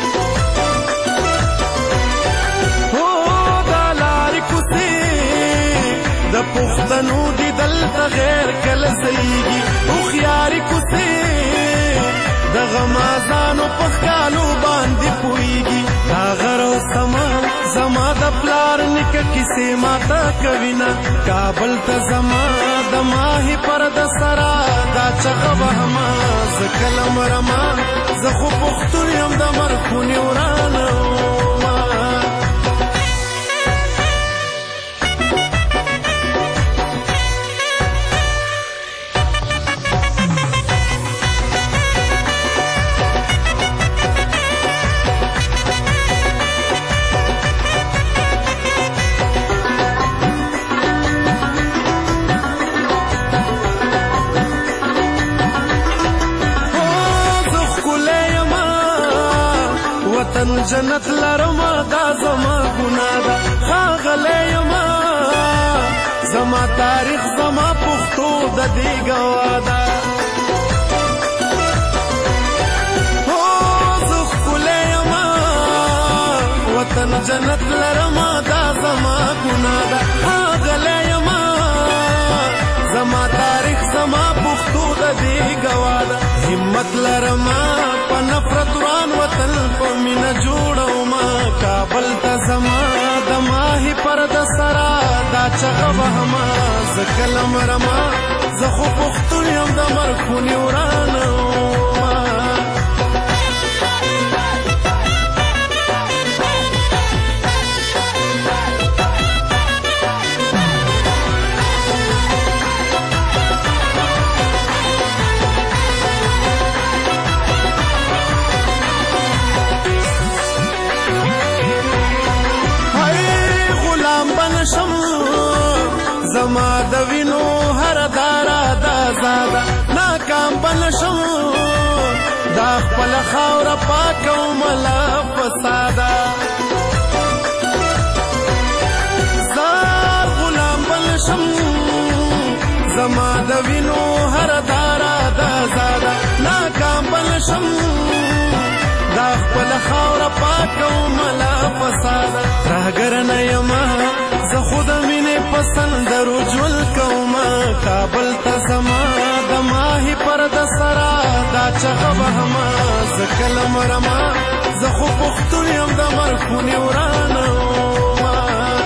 هو دا لارې کوڅې د پښتنو دي دلته غیر کله زیږي هوښیارې کوڅې د غمازانو په ښکالو باندې پوهېږي دا غر او سما زما د پلار نیکه کیسې ماته کوینه کابل ته زما د ماهي پرده سره دا چغه وهمه زه کله مرمه زه خو پښتون یم د مرخونې ورانه ومه جنت لرما دا زما ګناه ده ښاغلی یما زما تاریخ زما پښتو د دې ګواه ده هو زه ښکلی یما وطن جنت لرما دا زما ګناه ده ښاغلی یما زما تاریخ زما پښتو د دې ګواه ده همت لرما په نفرت وران وطن په مینه جوړومه کابل ته زما د ماهي پرده سره دا چغه وهمه زه کله مرمه زه خو پښتون یم د مرخونې ورانه ومه زما د وینو هر دارا دا زاده ناکام بنشم دا خپل خاوره پاکوم له فساده زار غلام بنشم زما د وینو هر دارا دا زاده ناکام بنشم دا خپل خاوره پاکوم له فساده راګر نه یمه زه خو د مینې په سندرو ژوند کومه کابل ته زما د ماهي پرده سره دا چغه وهمه زه کله مرمه زه خو پښتون یم د مرخونې ورانه ومه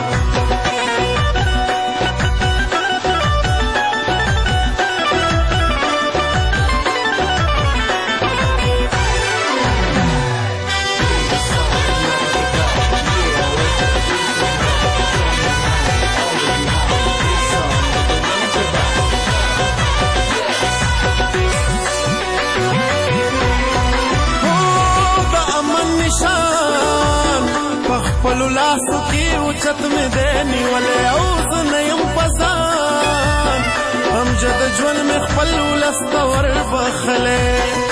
خپلو لاسو کې اوچت مې دی نیولی او زه نه یم په ځان امجد ژوند مې خپل ولس ته وربخلی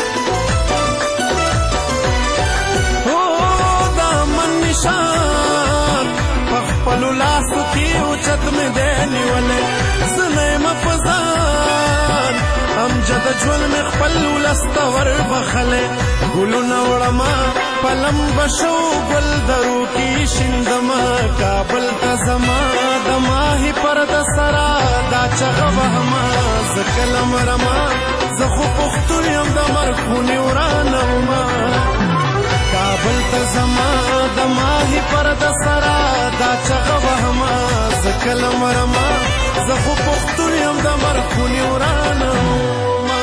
هو د امن نشان په خپلو لاسو کې اوچت مې دی نیولی زه نه یم په ځان امجد ژوند مې خپل ولس ته وربخلی ګلونه وړمه پلم بشو گل درو کی شندما کابل ته زما د ماهي پرده سره دا چغه وهمه زه کله مرمه زه خو پښتون یم د مرخونې ورانه ومه کابل ته زما د ماهي پرده سره دا چغه وهمه زه کله مرمه زه خو پښتون یم د مرخونې ورانه ومه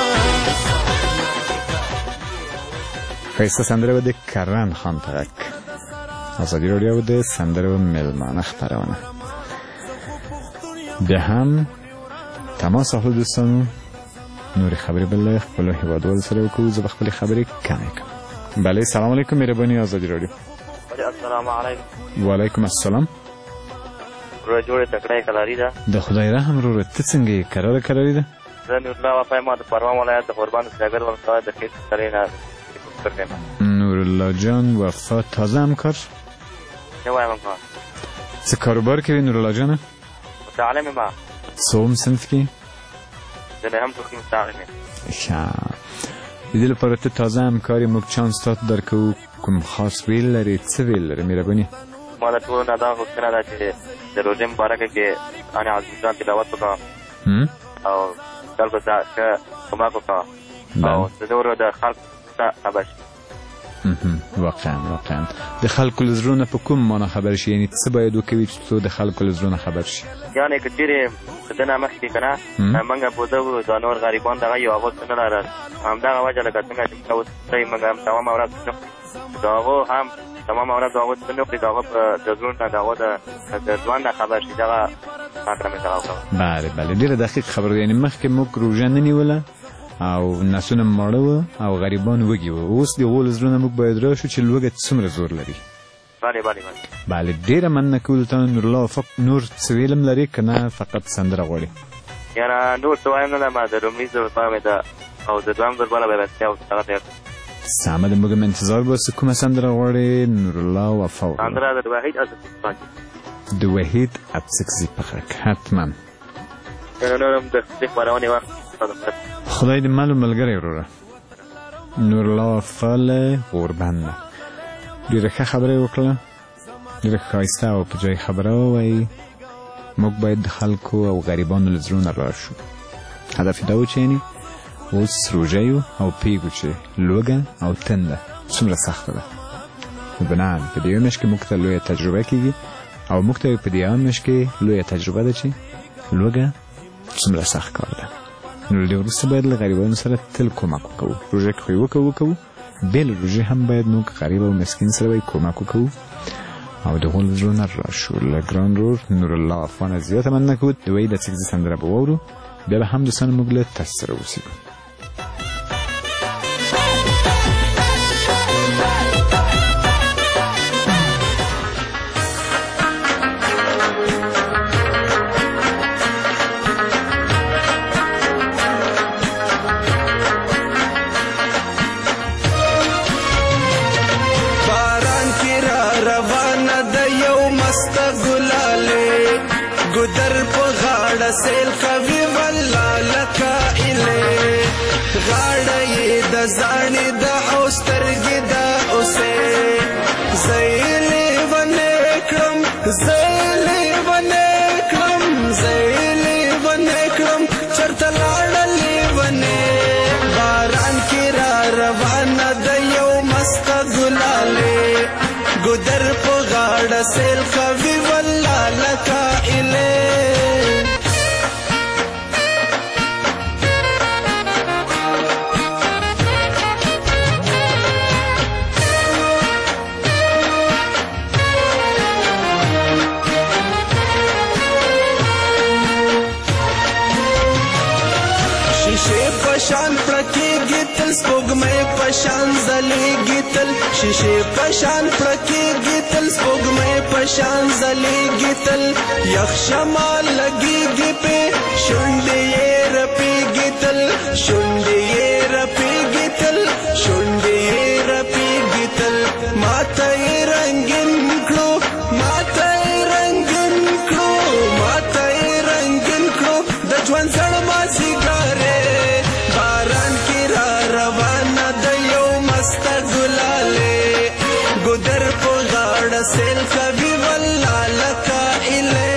ښایسته سندره به د کرن خان ترک ازادي راډیو د سندرو ملمانه خپرونه بیا هم تماس اخلو دوستانو نورې خبرې بله خپلو هیوادوالو سره وکړو زه به خپلې خبرې کمې کړم بله سلام علیکم مهرباني ازادي راډیو السلام علیکم وعلیکم السلام رو جوړې تکړه کلاری ده د خدای رحم رو ته څنګه یې کراره کلاری ده زه نور الله وفای ما د پروان ولایت د قربان سیاګر ولسوالۍ د خیس سره نه نور الله جان وفا تازه همکار نوی همکار څه کاروبار کوي نور الله جان متعلم ما څوم صنف کې؟ د نهم ټوکي متعلم یم. ښه، د دې لپاره ته تازه همکار یې، موږ چانس تاته درکوو. کوم خاص ویل لرې؟ څه ویل لرې مهرباني؟ ما د ټولو نه دا غوښتنه ده چې د روژې مبارکه کې ان عزیزان تلاوت وکړم او خلکو ته ښه کمک وکړم او د نورو د خلکو ته خبر شي. واقعا واقعا د خلکو له زړونو په کوم معنا خبر شي؟ یعنې څه باید وکوي چې څو د خلکو له زړونو خبر شي؟ یعنې که چېرې د ده نه مخکې که نه موږ بوده وو دا نور غریبان دغه یو هغو څه نه لرل، همدغه وجه لکه څنګه چې موږ اوس ښایي موږ هم تمامه ورځ د هغو هم تمامه ورځ د هغو څه نه وکړي، د هغه د زړونو نه د هغه د ژوند نه خبر شي. دغه فکره مې دغه وکړه. بله بله، ډېره دقیق خبره ده. یعنې مخکې موږ روژه نه نیوله او نسونه ماړه وو او غریبان وږي وو، اوس د هغو له زړونه موږ باید راشو چې لوږه څومره زور لري. بله بله بله بله، ډېره مننه کوو ته نورالله. فق نور څه ویلم لرې که نه فقط سندره غواړې؟ یاره نور څه وایم نه ده، ما د لومړي ځل لپاره مې ده او د دویم ځل بله به بسیا او هغه تیار. سمه ده، موږ هم انتظار باسو. کومه سندره غواړې نورالله وفا؟ سندره د وحید اڅکزي د وحید اڅکزي په غږ. حتما نور هم د خپلې خپرونې وخت خدای دې مل و ملګری وروره. نورالله وفا له غوربنده ډېره ښه خبره یې وکړله، ډېره ښایسته او په جای خبره ووایي. موږ باید د خلکو او غریبانو له زړونه راشو. هدف یې دا و چې یعنې اوس روژه یو او پوهېږو چې لوږه او تنده څومره سخته ده. نو بناً په دې یوه میاشت کې موږ ته لویه تجربه کېږي او موږ ته په دې یوه میاشت کې لویه تجربه ده چې لوږه څومره سخت کار ده. نو له دې وروسته باید له غریبانو سره تل کومک وکوو. روژه کې خو یې وکوو وکوو، بې له روژې هم باید موږ غریب او مسکین سره به کومک وکوو او د هغو له زړونو راشو. له ګران ورور نورالله وفا نه زیاته مننه کوو. د وحید اڅکزي سندره به واورو، بیا به هم دوستانو موږ له تاسو سره اوسېږو. سیل کوي والله لکه ایله غاړه یې د ځانې د او سترګې د اوسې زیلې ونې کړم زیلې ونې کړم زیلې ونې کړم چرته لاړلې ونې باران کې را روانه د یو مسته ګلالې ګودر په غاړه سیل کوي والله لکه ایله پشان پړکېږي تل سپوږمۍ پشان ځلېږي تل شیشې پشان پړکېږي تل سپوږمۍ پشان ځلېږي تل یخ شمال لګېږي پې شونډې یې رپېږي تل شونډې یې رپېږي تل شونډې یې رپېږي تل ماته یې رنګین کړو ماته یې رنګین کړو ماته یې رنګین کړو د ژوند زړ مازدیګرې باران کې را روانه د یو مسته ګلالې ګودر په غاړه سیل کوي والله لکه ایله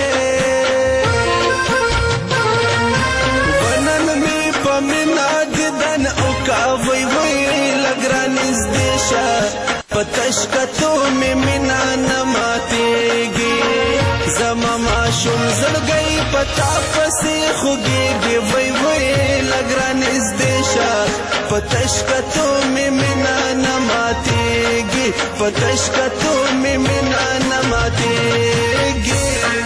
ونن مې په مینه دیدن وکړه وی وی لږ رانږدې شه په تش کتو مې مینه نه ماتېږي زما ماشوم زړګی په تا پسې خوږېږي وی وی لږ رانږدې شه په تش کتو مې مینه نه ماتېږي په تش کتو مې مینه نه ماتېږي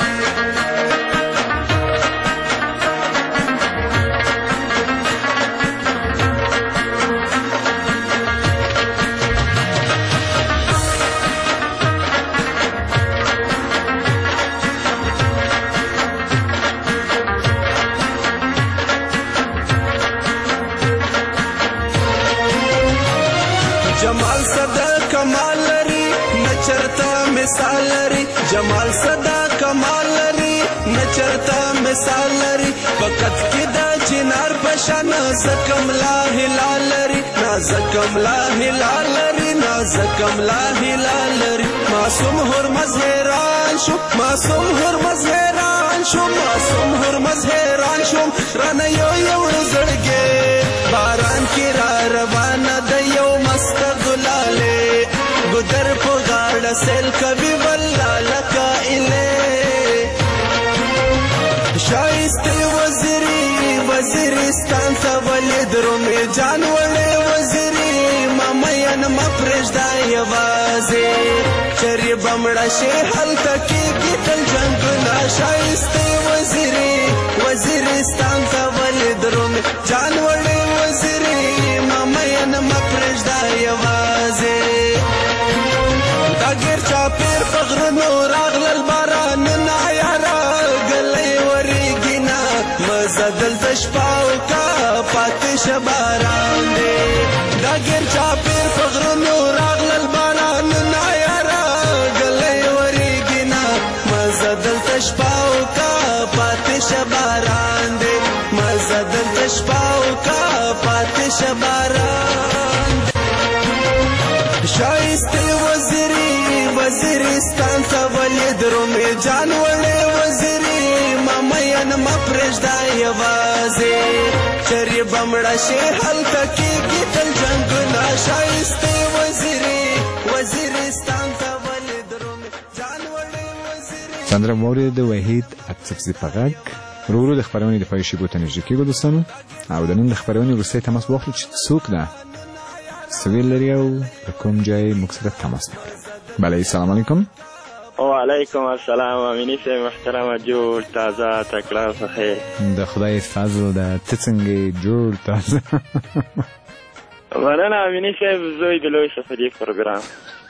جمال صدا کمال لري نه چرته مثال لري فقط کې دا چنار پشان زکم لا هلال لري نازکم لا هلال لري نازکم لا هلال لري معصوم هرمز حیران شو معصوم هرمز حیران شو معصوم هرمز حیران شو رانه یو یو زړګي باران کې را روانه د یو مست ګلاله ګدر په غاړه سیل کوي والله لکه اله شایسته وزیری وزیرستان ته ولې درومې جان وړې وزیری مامیان ما پرېږده یوازې چرې بمړه شي هلته کېږي تل جنګونه شایسته وزیری وزیرستان ته ولې درومې جان وړې وزیری مامیان ما پرېږده یوازې دا ګیر چاپېر په غرونو راغلل بارانونه یاره ګلۍ ورېږي نه مزه دلته شپه او کا پاتې شه باران دی دا ګیر چاپېر په غرونو راغلل بارانونه یاره ګلۍ ورېږي نه مزه دلته شپه او کا پاتې شه باران دی مزه دلته شپه او کا پاتې شه باران دی شایسته وزیری وزیرستان ته ولې درومې جان وړې وزیری مامیان ما پرېږده یوازې چرې بمړه شي هلته کېږي تل جنګونه شایسته وزیری وزیرستان ته ولې درومې جان وړې وزیری سندره مورد وحید اتصفزي په غږ ورو ورو د خپرونې د پای شیبو ته نږدې کېږو دوستانو او د نن د خپرونې وروستی تماس واخلو چې څوک ده سویل لري او په کوم ځای موږ سره تماس وکړي بله سلام علیکم وعلیکم السلام امینی صاحب محترمه جوړ تازه تکړه په خیر د خدای فضل ده ته څنګه جوړ تازه مننه امینی صاحب زوی د لوی سفري پروګرام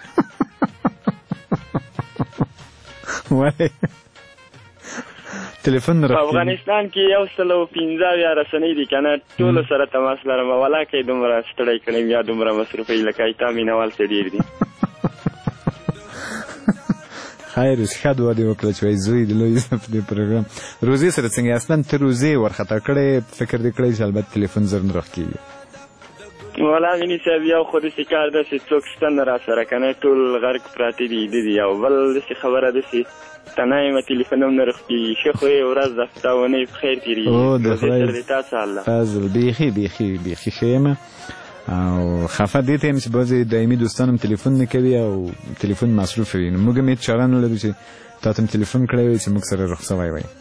ولې تلیفون په افغانستان کې یو سل او پنځه اویا رسنۍ دي که نه ټولو سره تماس لرم ولاکې دومره ستړی کړی یا دومره مصروفه یي لکه ایتا مینوال څه ډېر دي خیر ښه دعا دې وکړه چې وایي زوی د لوی سفري پروګرام روزي سره څنګه اصلا ته روزي ورخطا کړی فکر دې کړی چې البته تلیفون زر نه راخکېږي والا مینی صاحب یو خو داسې کار داسې څوک شته نه را سره که نه ټول غرق پراته دي ده دي او بل داسې خبره داسې تنه یم تلیفون هم نه رخکېږي ښه خو یې ورځ د هفته اونۍ په خیر تېرېږي او د خدای سره د تا څه حال ده فضل بیخي بیخي بیخي ښه یم او خفه دې ته یم چې بعضې دایمي دوستان هم تلیفون نه کوي او تلیفون مصروف وي نو موږ هم هېڅ چاره نه لرو چې تا ته هم تلیفون کړی وی چې موږ سره رخ سوی وی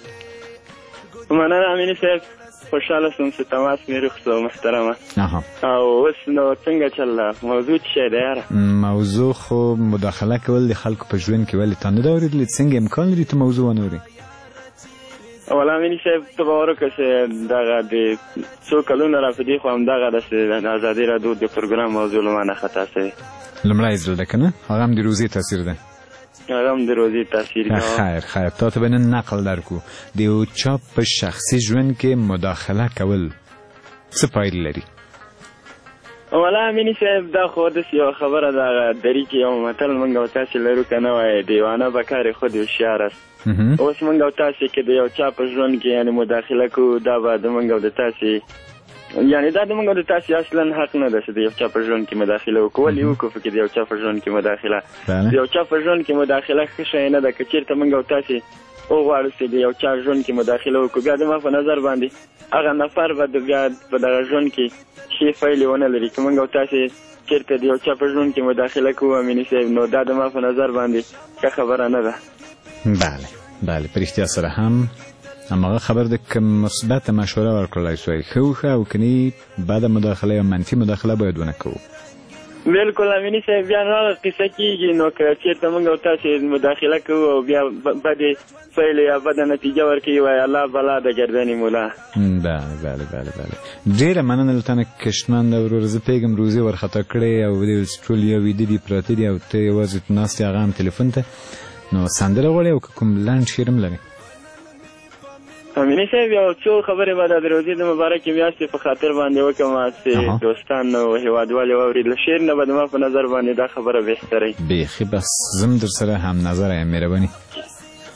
مننه امیني صاحب خوشحاله شوم چې تماس مې روغ شو محترمه او اوس نو څنګه چل ده موضوع څه شی ده یاره موضوع خو مداخله کول د خلکو په ژوند کې ولې تا نه ده اورېدلې څنګه امکان لري ته موضوع ونه اورې والا امیني صاحب ته به وروکه چې دغه د څو کلونه را په دې خوا همدغه داسې د ازادي راډیو د پروګرام موضوع له ما نه خطا شوې لومړی ځل ده که نه هغه هم د روزې تاثیر ده هغه هم د روزې تاثیر ده خیر خیر تا ته به نن نقل درکو د یو چا په شخصي ژوند کې مداخله کول څه پایلې لري والا امیني صاحب دا خو داسې یوه خبره ده هغه دري کې یو متل موږ او تاسې لرو که نه وایې دیوانه به کار خود هوښیار است اوس موږ او تاسې کې د یو چا په ژوند کې یعنې مداخله کوو دا به د موږ او د تاسې یعنې دا د موږ او د تاسې اصلا حق نه ده چې د یو چا په ژوند کې مداخله وکړو ولې وکړو فکر د یو چا په ژوند کې مداخله د یو چا په ژوند کې مداخله ښه شی نه ده که چېرته موږ او تاسې وغواړو چې د یو چا ژوند کې مداخله وکړو بیا زما په نظر باندې هغه نفر به د بیا په دغه ژوند کې ښې پایلې ونه لري که موږ او تاسې چېرته د یو چا په ژوند کې مداخله کوو امیني صاحب نو دا زما په نظر باندې ښه خبره نه ده بله بله په رښتیا سره هم هماغه خبر ده که مثبت مشوره ورکړلی شوی ښه وښه او که نه بده مداخله یا منفي مداخله باید ونه کوو بلکل امیني صاحب بیا نو هغه قصه کېږي نو که چېرته موږ او تاسې مداخله کوو او بیا بدې پایلې یا بده نتیجه ورکوي وایي الله بلا د ګردنې مولا بله بله بله بله ډېره مننه له تا نه کشتمن ده وروره زه پوهېږم روزې ورخطا کړې او دې ټول یا ویده دي پراته دي او ته یوازې ناست یې هغه هم تلیفون ته نو سندره غواړې او که کوم لنډ شعر هم لرې امیني صاحب یو څو خبرې به د روزې د مبارکې میاشتې په خاطر باندې وکړم چې دوستان او هېوادوال یې واوري له شعر نه به زما په نظر باندې دا خبره بهتره وي بیخي بس زم در سره هم نظره یم مهرباني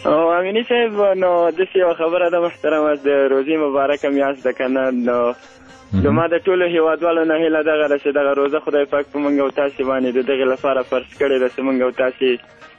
او امینی صاحب نو داسې یوه خبره ده محترمه د روزې مبارکه میاشت ده که نه نو زما د ټولو هېوادوالو نه هیله دغه ده چې دغه روزه خدای پاک په موږ او تاسې باندې د دغې لپاره فرض کړې ده چې موږ او تاسې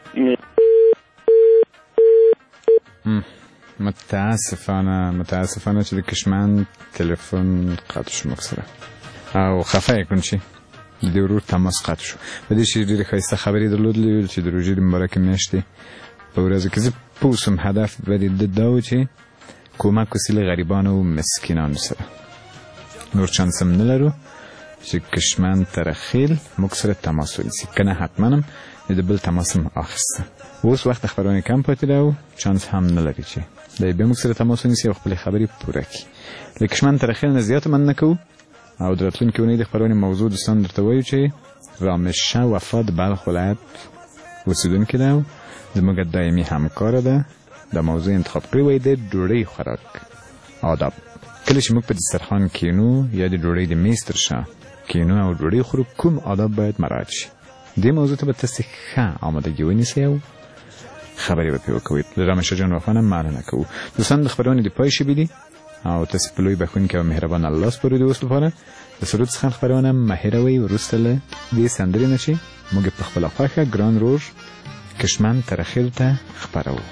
متاسفانه متاسفانه چې د کشمن تلفن قطع شو موږ سره او خفه یې کړم چې د ورور تماس قطع شو په دې چې ډېرې ښایسته خبرې درلودلې چې د روژې د مبارکې میاشتې په ورځو کې زه پوه شوم هدف به د ده دا و چې کمک وسي له غریبانو او مسکینانو سره نور چانس هم نه لرو چې کشمن ترخیل موږ سره تماس ونیسي که نه حتما هم د بل تماس هم اخیسته اوس وخت خبرونه کم پاتې ده او چانس هم نه لري چې دی بیا موږ سره تماس ونیسي او خپلې خبرې پوره کړي له کشمن ترخیل نه زیاته مننه کوو او د راتلونکې اونۍ د خپرونې موضوع دوستان درته وایو چې رامشه وفا د بلخ ولایت اوسېدونکې ده او زموږ دایمي همکاره ده د موضوع انتخاب کړې وای د ډوډۍ خوراک آداب کله چې موږ په دسترخوان کینو یا د ډوډۍ د میز تر شا کینو او ډوډۍ خورو کوم آداب باید مراعات شي دې موضوع ته به تاسې ښه آمادګي ونیسئ او خبرې به پرې وکوئ له رامشه جان وفا نه مننه کوو دوستان د خپرونې د پای شوي دي او تاسې په لوی بښونکي او مهربان الله سپارو د اوس لپاره د سرود څخه خپرونه مه هېروئ وروسته له دې سندرې نه چې موږ په خپله خوښه ګران روژ کشمن ترخیل ته خپروو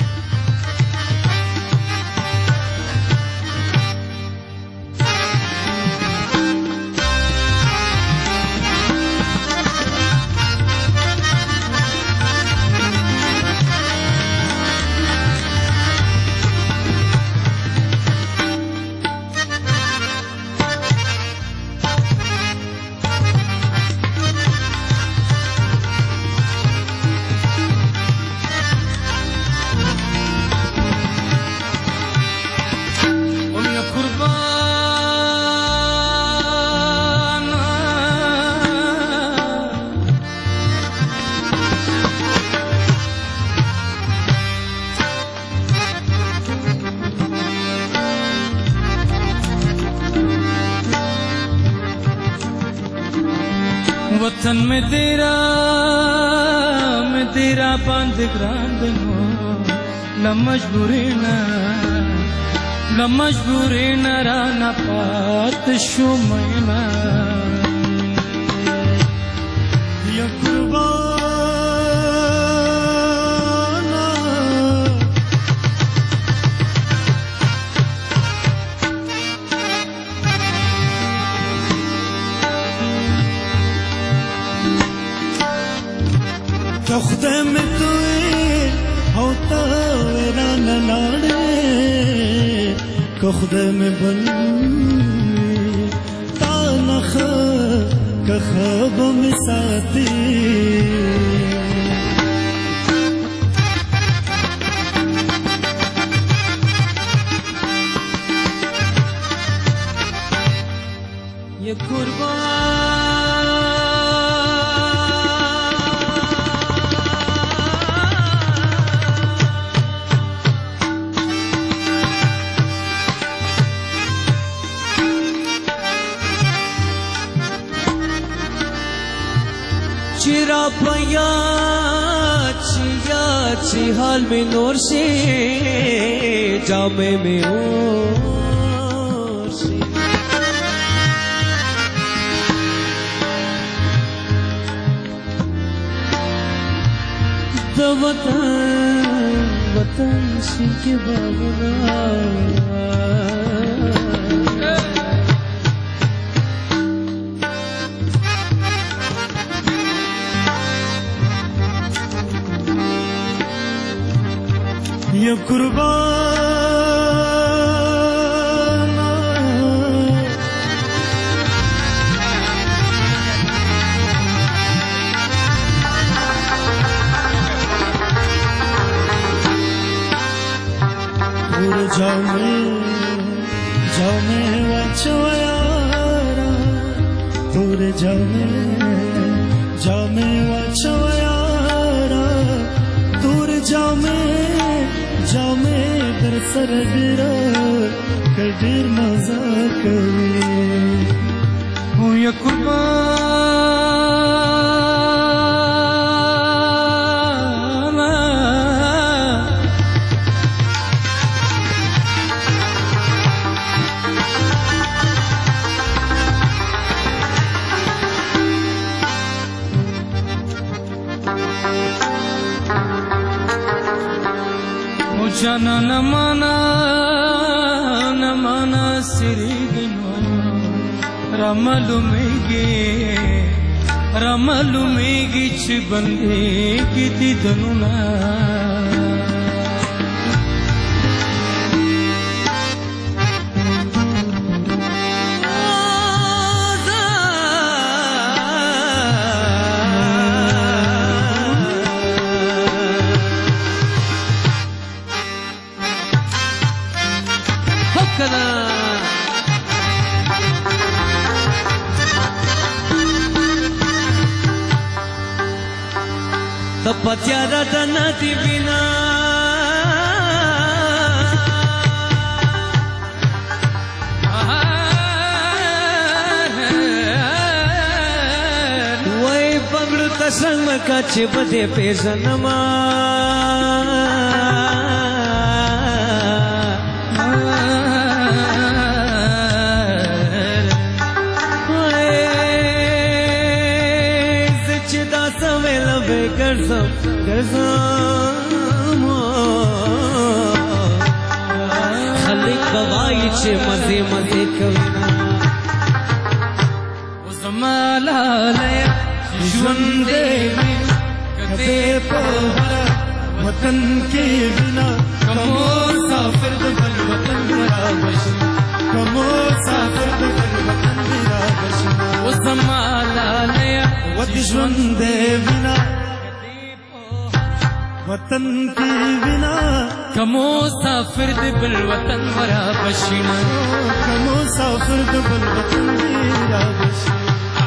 वतन में तेरा मैं तेरा बंद ग्रांदनो न मजबूरी न न मजबूरी न राना पात शुमैना या कुर्बाना خدای مې توې او تا ورانه لاړې که خدای مې بل تا نه ښه که ښه به مې ساتي ये कुर्बान चिरा पया चिया ची हाल में नूर से जामे में और से द वतन वतन से के बाबा ये कुर्बाना पूरे जाओ में जाओ में वाचो यारा पूरे जाओ में जाओ में वाचो यारा दूर जाओ में जामे در سر ډیره کډیر مزه کوي او یا قربان جانا نمانا نمانا سریگنو رمالومیگی رمالومیگی چی بندگی دیدنونا پتیارا دنا دی بنا وای پګړو تسنګ کا چې بده پیژنما گرزم گرزم خلق بوایی چه مزه مزه کوینا وزما لالیا ژوندې مې کدی په هر وطن کې بنا کومو سافر د بل وطن را بشي کومو سافر د بل وطن را بشي وزما لالیا ودي ژوندې بنا وطن کی بنا کمو سافر د بل وطن ورا بشینا کمو سافر د بل وطن ورا بشینا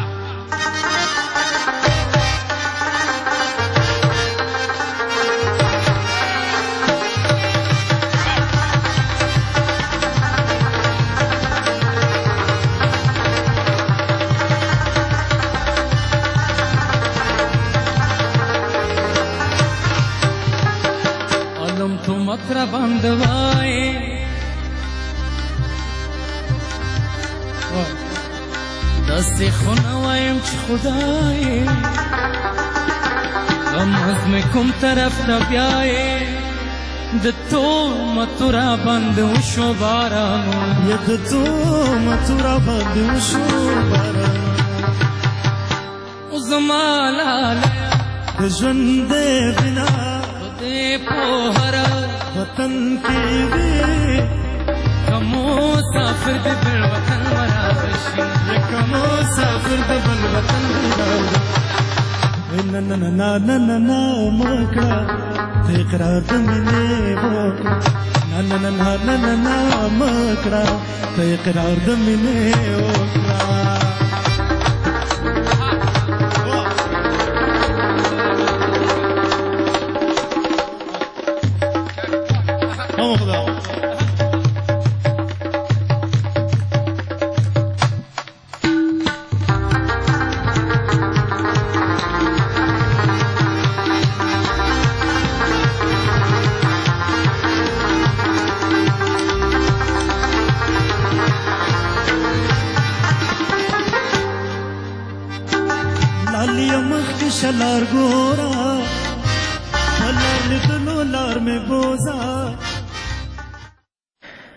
مطرا بندوائے دست خونوائم چی خدائے غم عزم کم طرف نبیائے دتو مطرا بندوشو بارانو یدتو مطرا بندوشو بارانو زمالالا جند بنا دے پوہرا وطن کی وی کمو سافر د بل وطن ورا بشي کمو سافر د بل وطن ورا نن نن نن نن نن مکړه اقرار د مینې وکړه نن نن نن نن مکړه اقرار د مینې وکړه شلار گورا لار لدلو لار میں بوزا